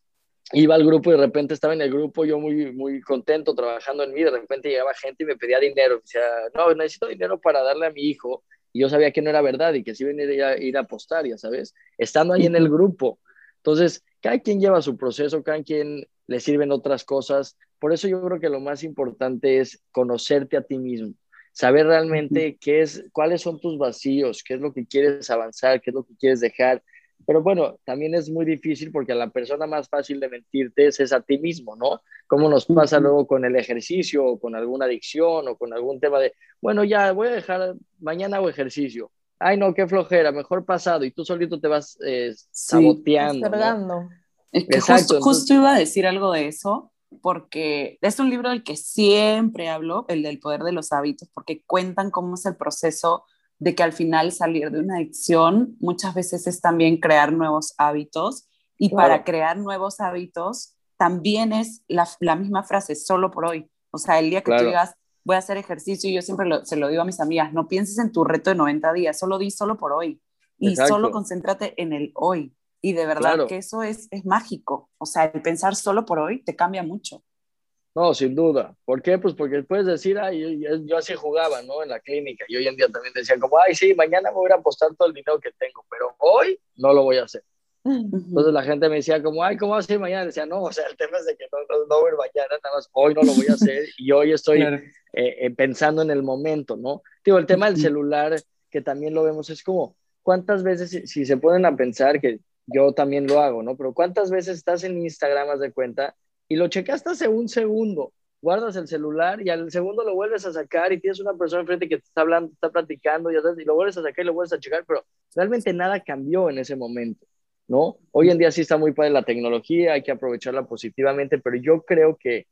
Speaker 5: Iba al grupo y de repente estaba en el grupo, yo muy, muy contento trabajando en mí, de repente llegaba gente y me pedía dinero, me decía, no, necesito dinero para darle a mi hijo, y yo sabía que no era verdad y que sí venía a ir a apostar, ya sabes, estando ahí en el
Speaker 4: Ujú.
Speaker 5: grupo. Entonces, cada quien lleva su proceso, cada quien le sirven otras cosas, por eso yo creo que lo más importante es conocerte a ti mismo, saber
Speaker 4: Ujú.
Speaker 5: realmente qué es, cuáles son tus vacíos, qué es lo que quieres avanzar, qué es lo que quieres dejar, pero bueno, también es muy difícil porque a la persona más fácil de mentirte es, es a ti mismo, ¿no? Como nos pasa
Speaker 4: Ujú.
Speaker 5: luego con el ejercicio o con alguna adicción o con algún tema de, bueno, ya voy a dejar, mañana hago ejercicio. Ay, no, qué flojera, mejor pasado. Y tú solito te vas eh,
Speaker 4: Sí.
Speaker 5: saboteando, ¿no?
Speaker 1: Postergando.
Speaker 4: Es que justo,
Speaker 5: Exacto,
Speaker 4: justo
Speaker 5: entonces,
Speaker 4: iba a decir algo de eso, porque es un libro del que siempre hablo, el del poder de los hábitos, porque cuentan cómo es el proceso de que al final salir de una adicción muchas veces es también crear nuevos hábitos, y para
Speaker 5: claro,
Speaker 4: crear nuevos hábitos también es la, la misma frase, solo por hoy. O sea, el día que tú
Speaker 5: claro,
Speaker 4: digas, voy a hacer ejercicio, y yo siempre lo, se lo digo a mis amigas, no pienses en tu reto de noventa días, solo di solo por hoy y solo
Speaker 5: exacto,
Speaker 4: concéntrate en el hoy. Y de verdad que
Speaker 5: claro.
Speaker 4: eso es, es mágico. O sea, el pensar solo por hoy te cambia mucho.
Speaker 5: No, sin duda. ¿Por qué? Pues porque puedes decir, ay, yo, yo así jugaba, ¿no? En la clínica. Y hoy en día también decía como, ay, sí, mañana me voy a ir a apostar todo el dinero que tengo, pero hoy no lo voy a hacer. Entonces
Speaker 4: Ujú.
Speaker 5: la gente me decía como, ay, ¿cómo vas a ir mañana? Decía, no, o sea, el tema es de que no, no, no voy a ir mañana, nada más hoy no lo voy a hacer y hoy estoy
Speaker 4: Claro.
Speaker 5: eh, eh, pensando en el momento, ¿no? Digo, el tema del
Speaker 4: Ujú.
Speaker 5: celular, que también lo vemos, es como, ¿cuántas veces, si, si se ponen a pensar, que yo también lo hago, ¿no? Pero ¿cuántas veces estás en Instagram, haz de cuenta, y lo checaste hace un segundo, guardas el celular y al segundo lo vuelves a sacar y tienes una persona enfrente que te está hablando, te está platicando, ya sabes, y lo vuelves a sacar y lo vuelves a checar, pero realmente nada cambió en ese momento, ¿no? Hoy en día sí está muy padre la tecnología, hay que aprovecharla positivamente, pero yo creo que,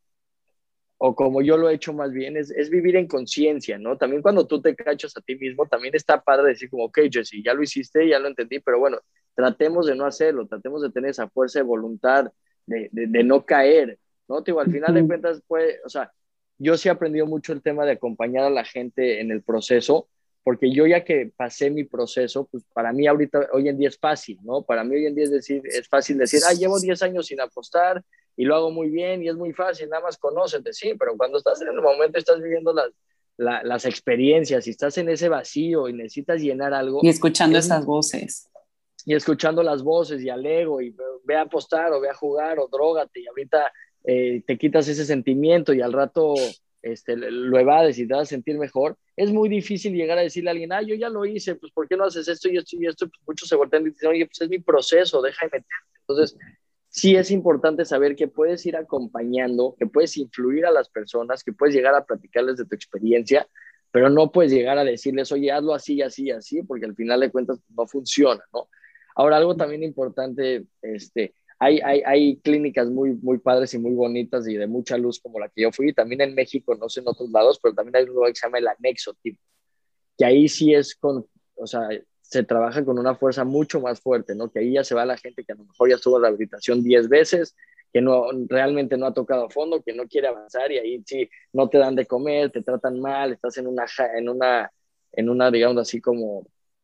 Speaker 5: o como yo lo he hecho más bien, es, es vivir en conciencia, ¿no? También cuando tú te cachas a ti mismo, también está padre decir como, ok, Jesse, ya lo hiciste, ya lo entendí, pero bueno, tratemos de no hacerlo, tratemos de tener esa fuerza de voluntad, de, de, de no caer, ¿no? Digo, al final de
Speaker 4: Ujú.
Speaker 5: cuentas, pues, o sea, yo sí he aprendido mucho el tema de acompañar a la gente en el proceso, porque yo ya que pasé mi proceso, pues para mí ahorita, hoy en día es fácil, ¿no? Para mí hoy en día es decir, es fácil decir, ah, llevo diez años sin apostar y lo hago muy bien y es muy fácil, nada más conócete, sí, pero cuando estás en el momento, estás viviendo las, la, las experiencias y estás en ese vacío y necesitas llenar
Speaker 4: Y
Speaker 5: algo,
Speaker 4: escuchando
Speaker 5: es,
Speaker 4: esas voces.
Speaker 5: y escuchando las voces y al ego y ve a apostar o ve a jugar o drógate y ahorita eh, te quitas ese sentimiento y al rato este, lo evades y te vas a sentir mejor, es muy difícil llegar a decirle a alguien, ah, yo ya lo hice, pues ¿por qué no haces esto y esto y esto? Pues muchos se voltean y dicen, oye, pues es mi proceso, deja de meterte. Entonces, sí es importante saber que puedes ir acompañando, que puedes influir a las personas, que puedes llegar a platicarles de tu experiencia, pero no puedes llegar a decirles, oye, hazlo así, así, así, porque al final de cuentas no funciona, ¿no? Ahora, algo también importante, este, hay, hay, hay clínicas muy, muy padres y muy bonitas y de mucha luz como la que yo fui, también en México, no sé en otros lados, pero también hay un lugar que se llama el Anexo, tipo, que ahí sí es con, o sea, se trabaja con una fuerza mucho más fuerte, ¿no? Que ahí ya se va la gente que a lo mejor ya estuvo en rehabilitación diez veces, que no, realmente no ha tocado fondo, que no quiere avanzar y ahí sí no te dan de comer, te tratan mal, estás en una, en una, en una digamos así como,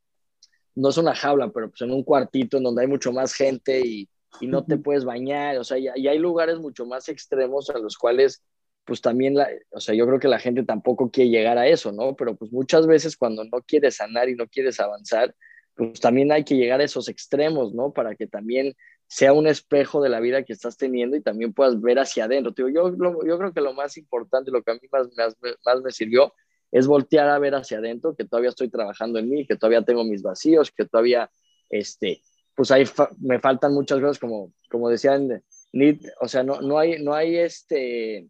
Speaker 5: no es una jaula, pero pues en un cuartito en donde hay mucho más gente y, y no te puedes bañar, o sea, y, y hay lugares mucho más extremos a los cuales pues también, la, o sea, yo creo que la gente tampoco quiere llegar a eso, ¿no? Pero pues muchas veces cuando no quieres sanar y no quieres avanzar, pues también hay que llegar a esos extremos, ¿no? Para que también sea un espejo de la vida que estás teniendo y también puedas ver hacia adentro. Tío, yo, lo, yo creo que lo más importante, lo que a mí más, más, más me sirvió, es voltear a ver hacia adentro, que todavía estoy trabajando en mí, que todavía tengo mis vacíos, que todavía, este, pues ahí fa me faltan muchas cosas, como, como decían, need, o sea, no, no hay, no hay este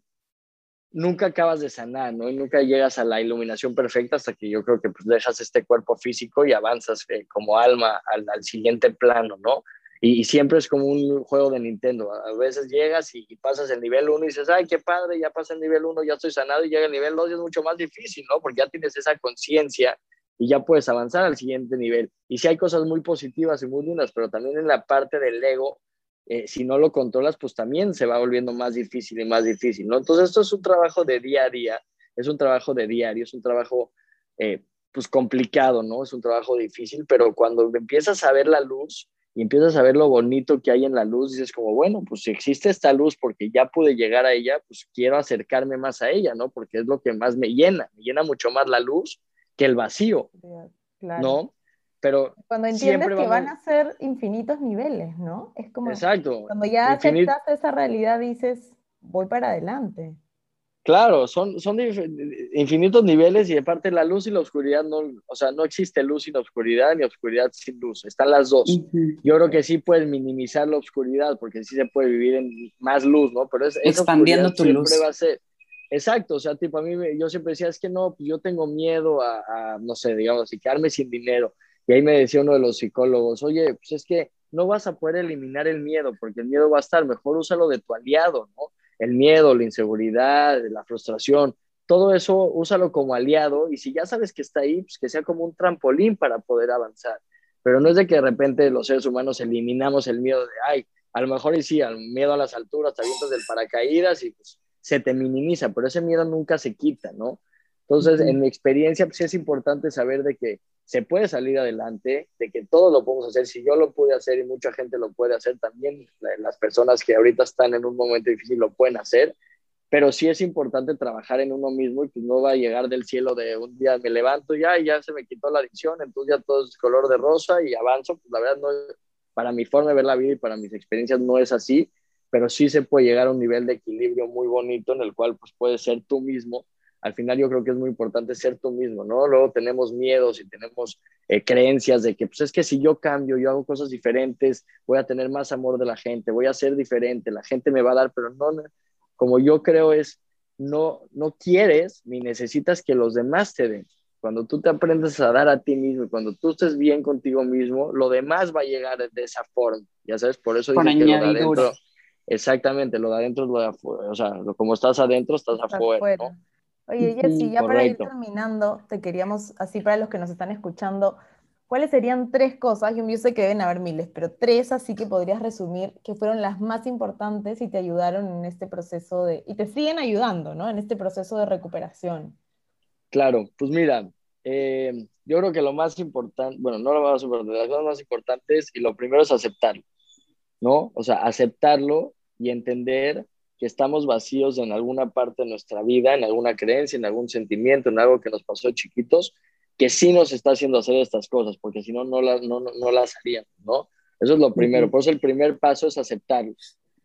Speaker 5: nunca acabas de sanar, ¿no? Y nunca llegas a la iluminación perfecta hasta que yo creo que pues dejas este cuerpo físico y avanzas eh, como alma al, al siguiente plano, ¿no? Y, y siempre es como un juego de Nintendo. A veces llegas y, y pasas el nivel uno y dices, ay, qué padre, ya pasé el nivel uno, ya estoy sanado, y llega el nivel dos y es mucho más difícil, ¿no? Porque ya tienes esa conciencia y ya puedes avanzar al siguiente nivel. Y sí hay cosas muy positivas y muy lindas, pero también en la parte del ego, eh, si no lo controlas, pues también se va volviendo más difícil y más difícil, ¿no? Entonces esto es un trabajo de día a día, es un trabajo de diario, es un trabajo eh, pues complicado, ¿no? Es un trabajo difícil, pero cuando empiezas a ver la luz y empiezas a ver lo bonito que hay en la luz, dices como, bueno, pues si existe esta luz porque ya pude llegar a ella, pues quiero acercarme más a ella, ¿no? Porque es lo que más me llena, me llena mucho más la luz que el vacío,
Speaker 1: claro.
Speaker 5: ¿no? Pero
Speaker 1: cuando entiendes
Speaker 5: siempre
Speaker 1: que
Speaker 5: vamos...
Speaker 1: van a ser infinitos niveles, ¿no? Es como
Speaker 5: Exacto.
Speaker 1: cuando ya
Speaker 5: Infinito.
Speaker 1: aceptas esa realidad, dices, voy para adelante.
Speaker 5: Claro, son, son infinitos niveles y aparte la luz y la oscuridad, no, o sea, no existe luz sin oscuridad ni oscuridad sin luz, están las dos.
Speaker 4: Uh-huh.
Speaker 5: Yo creo que sí puedes minimizar la oscuridad porque sí se puede vivir en más luz, ¿no? Pero es, esa
Speaker 4: expandiendo
Speaker 5: oscuridad
Speaker 4: tu
Speaker 5: siempre
Speaker 4: luz.
Speaker 5: va a ser, exacto, o sea, tipo a mí, yo siempre decía, es que no, pues yo tengo miedo a, a, no sé, digamos así, quedarme sin dinero. Y ahí me decía uno de los psicólogos, oye, pues es que no vas a poder eliminar el miedo porque el miedo va a estar, mejor úsalo de tu aliado, ¿no? El miedo, la inseguridad, la frustración, todo eso úsalo como aliado y si ya sabes que está ahí, pues que sea como un trampolín para poder avanzar. Pero no es de que de repente los seres humanos eliminamos el miedo de, ay, a lo mejor y sí, el miedo a las alturas, te avientas del paracaídas y pues se te minimiza, pero ese miedo nunca se quita, ¿no? Entonces, uh-huh. en mi experiencia, pues sí es importante saber de que se puede salir adelante, de que todo lo podemos hacer. Si yo lo pude hacer y mucha gente lo puede hacer, también las personas que ahorita están en un momento difícil lo pueden hacer, pero sí es importante trabajar en uno mismo y pues no va a llegar del cielo de un día me levanto ya y ya se me quitó la adicción, entonces ya todo es color de rosa y avanzo. Pues la verdad, no, para mi forma de ver la vida y para mis experiencias no es así, pero sí se puede llegar a un nivel de equilibrio muy bonito en el cual pues puedes ser tú mismo. Al final yo creo que es muy importante ser tú mismo, ¿no? Luego tenemos miedos y tenemos eh, creencias de que, pues es que si yo cambio, yo hago cosas diferentes, voy a tener más amor de la gente, voy a ser diferente, la gente me va a dar, pero no, como yo creo es, no, no quieres ni necesitas que los demás te den. Cuando tú te aprendes a dar a ti mismo, cuando tú estés bien contigo mismo, lo demás va a llegar de esa forma, ya sabes, por eso
Speaker 4: por
Speaker 5: dice que lo de
Speaker 4: añadidura.
Speaker 5: adentro, exactamente, lo de adentro es lo de afuera, o sea, lo, como estás adentro, estás afuera, afuera, ¿no?
Speaker 1: Oye, Jessy, ya
Speaker 5: Correcto.
Speaker 1: para ir terminando, te queríamos, así para los que nos están escuchando, ¿cuáles serían tres cosas? Yo sé que deben haber miles, pero tres así que podrías resumir que fueron las más importantes y te ayudaron en este proceso de, y te siguen ayudando, ¿no? En este proceso de recuperación.
Speaker 5: Claro, pues mira, eh, yo creo que lo más importante, bueno, no lo más importante, las cosas más importantes y lo primero es aceptarlo, ¿no? O sea, aceptarlo y entender que estamos vacíos en alguna parte de nuestra vida, en alguna creencia, en algún sentimiento, en algo que nos pasó chiquitos, que sí nos está haciendo hacer estas cosas, porque si no, no las, no, no, no las haríamos, ¿no? Eso es lo primero. Por eso el primer paso es aceptarlo.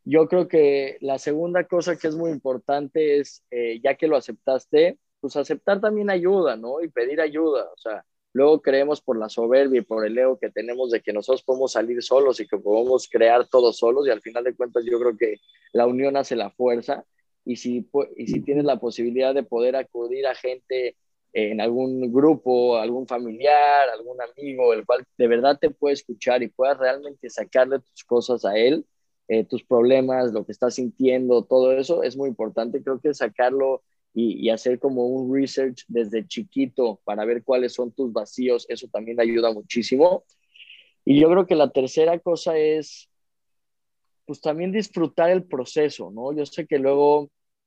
Speaker 5: yo creo que la segunda cosa que es muy importante es, eh, ya que lo aceptaste, pues aceptar también ayuda, ¿no? Y pedir ayuda. O sea, luego creemos por la soberbia y por el ego que tenemos de que nosotros podemos salir solos y que podemos crear todos solos, y al final de cuentas yo creo que la unión hace la fuerza. Y si, y si tienes la posibilidad de poder acudir a gente en algún grupo, algún familiar, algún amigo, el cual de verdad te puede escuchar y puedas realmente sacarle tus cosas a él, eh, tus problemas, lo que estás sintiendo, todo eso es muy importante. Creo que sacarlo y, y hacer como un research desde chiquito para ver cuáles son tus vacíos, eso también ayuda muchísimo. Y yo creo que la tercera cosa es, pues también disfrutar el proceso, ¿no? Yo sé que luego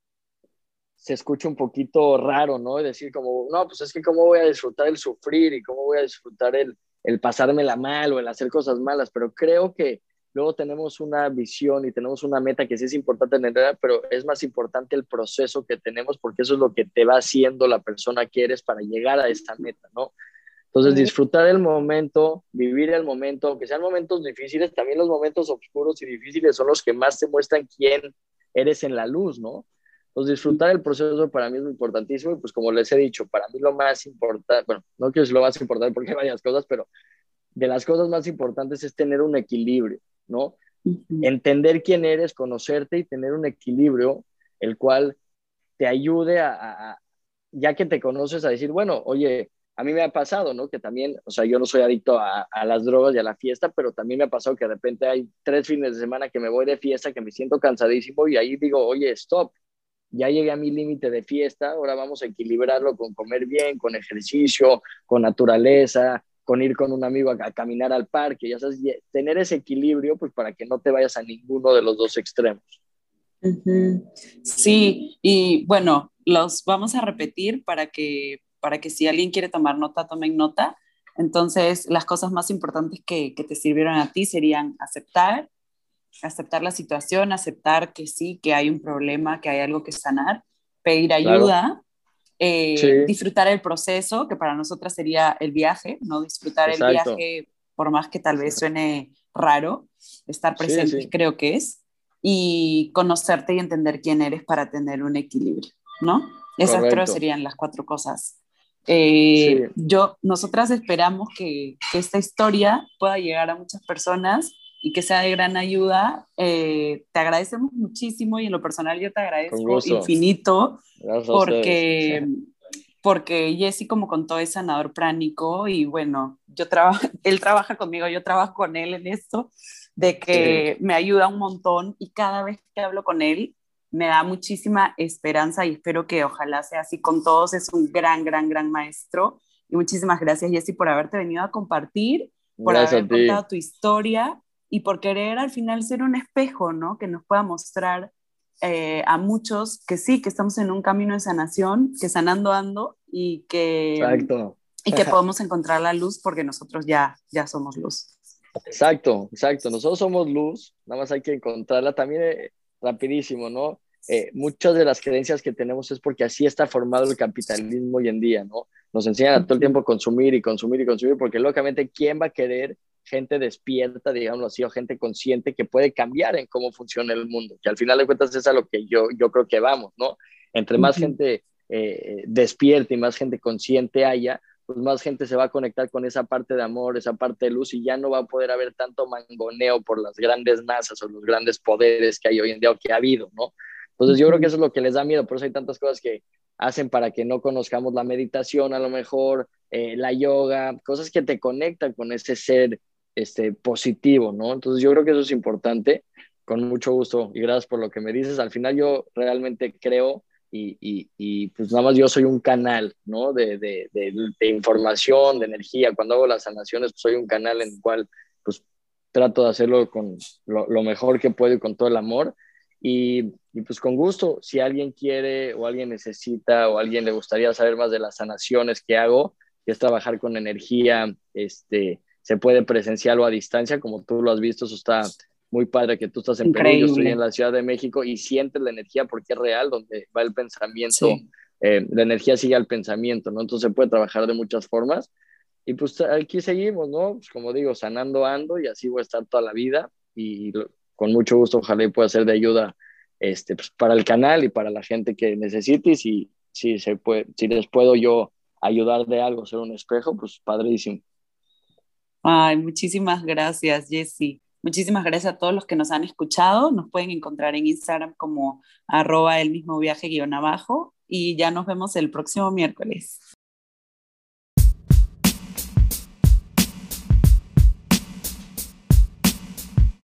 Speaker 5: se escucha un poquito raro, ¿no? Decir como, no, pues es que cómo voy a disfrutar el sufrir y cómo voy a disfrutar el, el pasármela mal o el hacer cosas malas, pero creo que luego tenemos una visión y tenemos una meta que sí es importante tener, pero es más importante el proceso que tenemos, porque eso es lo que te va haciendo la persona que eres para llegar a esta meta, ¿no? Entonces, disfrutar el momento, vivir el momento, aunque sean momentos difíciles, también los momentos oscuros y difíciles son los que más te muestran quién eres en la luz, ¿no? Entonces, disfrutar el proceso para mí es muy importantísimo, y pues como les he dicho, para mí lo más importante, bueno, no quiero decir lo más importante porque hay varias cosas, pero de las cosas más importantes es tener un equilibrio, ¿no? Uh-huh. Entender quién eres, conocerte y tener un equilibrio, el cual te ayude a, a, a, ya que te conoces, a decir, bueno, oye, a mí me ha pasado, ¿no? Que también, o sea, yo no soy adicto a, a las drogas y a la fiesta, pero también me ha pasado que de repente hay tres fines de semana que me voy de fiesta, que me siento cansadísimo, y ahí digo, oye, stop, ya llegué a mi límite de fiesta, ahora vamos a equilibrarlo con comer bien, con ejercicio, con naturaleza, con ir con un amigo a, a caminar al parque, ya sabes, tener ese equilibrio, pues para que no te vayas a ninguno de los dos extremos.
Speaker 4: Uh-huh. Sí, y bueno, los vamos a repetir para que, para que si alguien quiere tomar nota, tomen nota. Entonces, las cosas más importantes que, que te sirvieron a ti serían aceptar, aceptar la situación, aceptar que sí, que hay un problema, que hay algo que sanar, pedir ayuda, claro. eh, sí. Disfrutar el proceso, que para nosotras sería el viaje, ¿no? Disfrutar Exacto. el viaje, por más que tal vez suene raro, estar presente, sí, sí. creo que es, y conocerte y entender quién eres para tener un equilibrio, ¿no? Esas Correcto. Creo serían las cuatro cosas. Eh, sí. yo, nosotras esperamos que, que esta historia pueda llegar a muchas personas y que sea de gran ayuda. Eh, te agradecemos muchísimo, y en lo personal yo te agradezco infinito. Gracias porque, porque Jesse, como contó, es sanador pránico, y bueno, yo trabajo, él trabaja conmigo, yo trabajo con él en esto, de que sí. me ayuda un montón, y cada vez que hablo con él me da muchísima esperanza, y espero que ojalá sea así con todos. Es un gran, gran, gran maestro, y muchísimas gracias, Jesse, por haberte venido a compartir, por gracias haber contado tu historia, y por querer al final ser un espejo, ¿no? Que nos pueda mostrar eh, a muchos que sí, que estamos en un camino de sanación, que sanando ando, y que, Exacto. y que podemos encontrar la luz, porque nosotros ya, ya somos luz.
Speaker 5: Exacto, exacto. Nosotros somos luz, nada más hay que encontrarla. También eh, rapidísimo, ¿no? Eh, muchas de las creencias que tenemos es porque así está formado el capitalismo hoy en día, ¿no? Nos enseñan a todo el tiempo a consumir y consumir y consumir, porque lógicamente, ¿quién va a querer gente despierta, digámoslo así, o gente consciente que puede cambiar en cómo funciona el mundo? Que al final de cuentas es a lo que yo, yo creo que vamos, ¿no? Entre más uh-huh. gente eh, despierta y más gente consciente haya, pues más gente se va a conectar con esa parte de amor, esa parte de luz, y ya no va a poder haber tanto mangoneo por las grandes masas o los grandes poderes que hay hoy en día o que ha habido, ¿no? Entonces yo creo que eso es lo que les da miedo, por eso hay tantas cosas que hacen para que no conozcamos la meditación, a lo mejor, eh, la yoga, cosas que te conectan con ese ser este, positivo, ¿no? Entonces yo creo que eso es importante. Con mucho gusto, y gracias por lo que me dices. Al final yo realmente creo, y, y, y pues nada más yo soy un canal, ¿no? De, de, de, de información, de energía. Cuando hago las sanaciones, pues soy un canal en el cual pues trato de hacerlo con lo, lo mejor que puedo y con todo el amor. Y, y pues con gusto, si alguien quiere o alguien necesita o alguien le gustaría saber más de las sanaciones que hago, que es trabajar con energía, este, se puede presencial o a distancia, como tú lo has visto. Eso está muy padre, que tú estás en Increíble. Perú, yo estoy en la Ciudad de México, y sientes la energía porque es real, donde va el pensamiento, sí. eh, la energía sigue al pensamiento, ¿no? Entonces se puede trabajar de muchas formas, y pues aquí seguimos, ¿no? Pues como digo, sanando ando, y así voy a estar toda la vida, y con mucho gusto, ojalá y pueda ser de ayuda este, pues, para el canal y para la gente que necesite. Y si, si, se puede, si les puedo yo ayudar de algo, ser un espejo, pues padrísimo.
Speaker 4: Ay, muchísimas gracias, Jessy. Muchísimas gracias a todos los que nos han escuchado. Nos pueden encontrar en Instagram como arroba el mismo viaje guión abajo y ya nos vemos el próximo miércoles.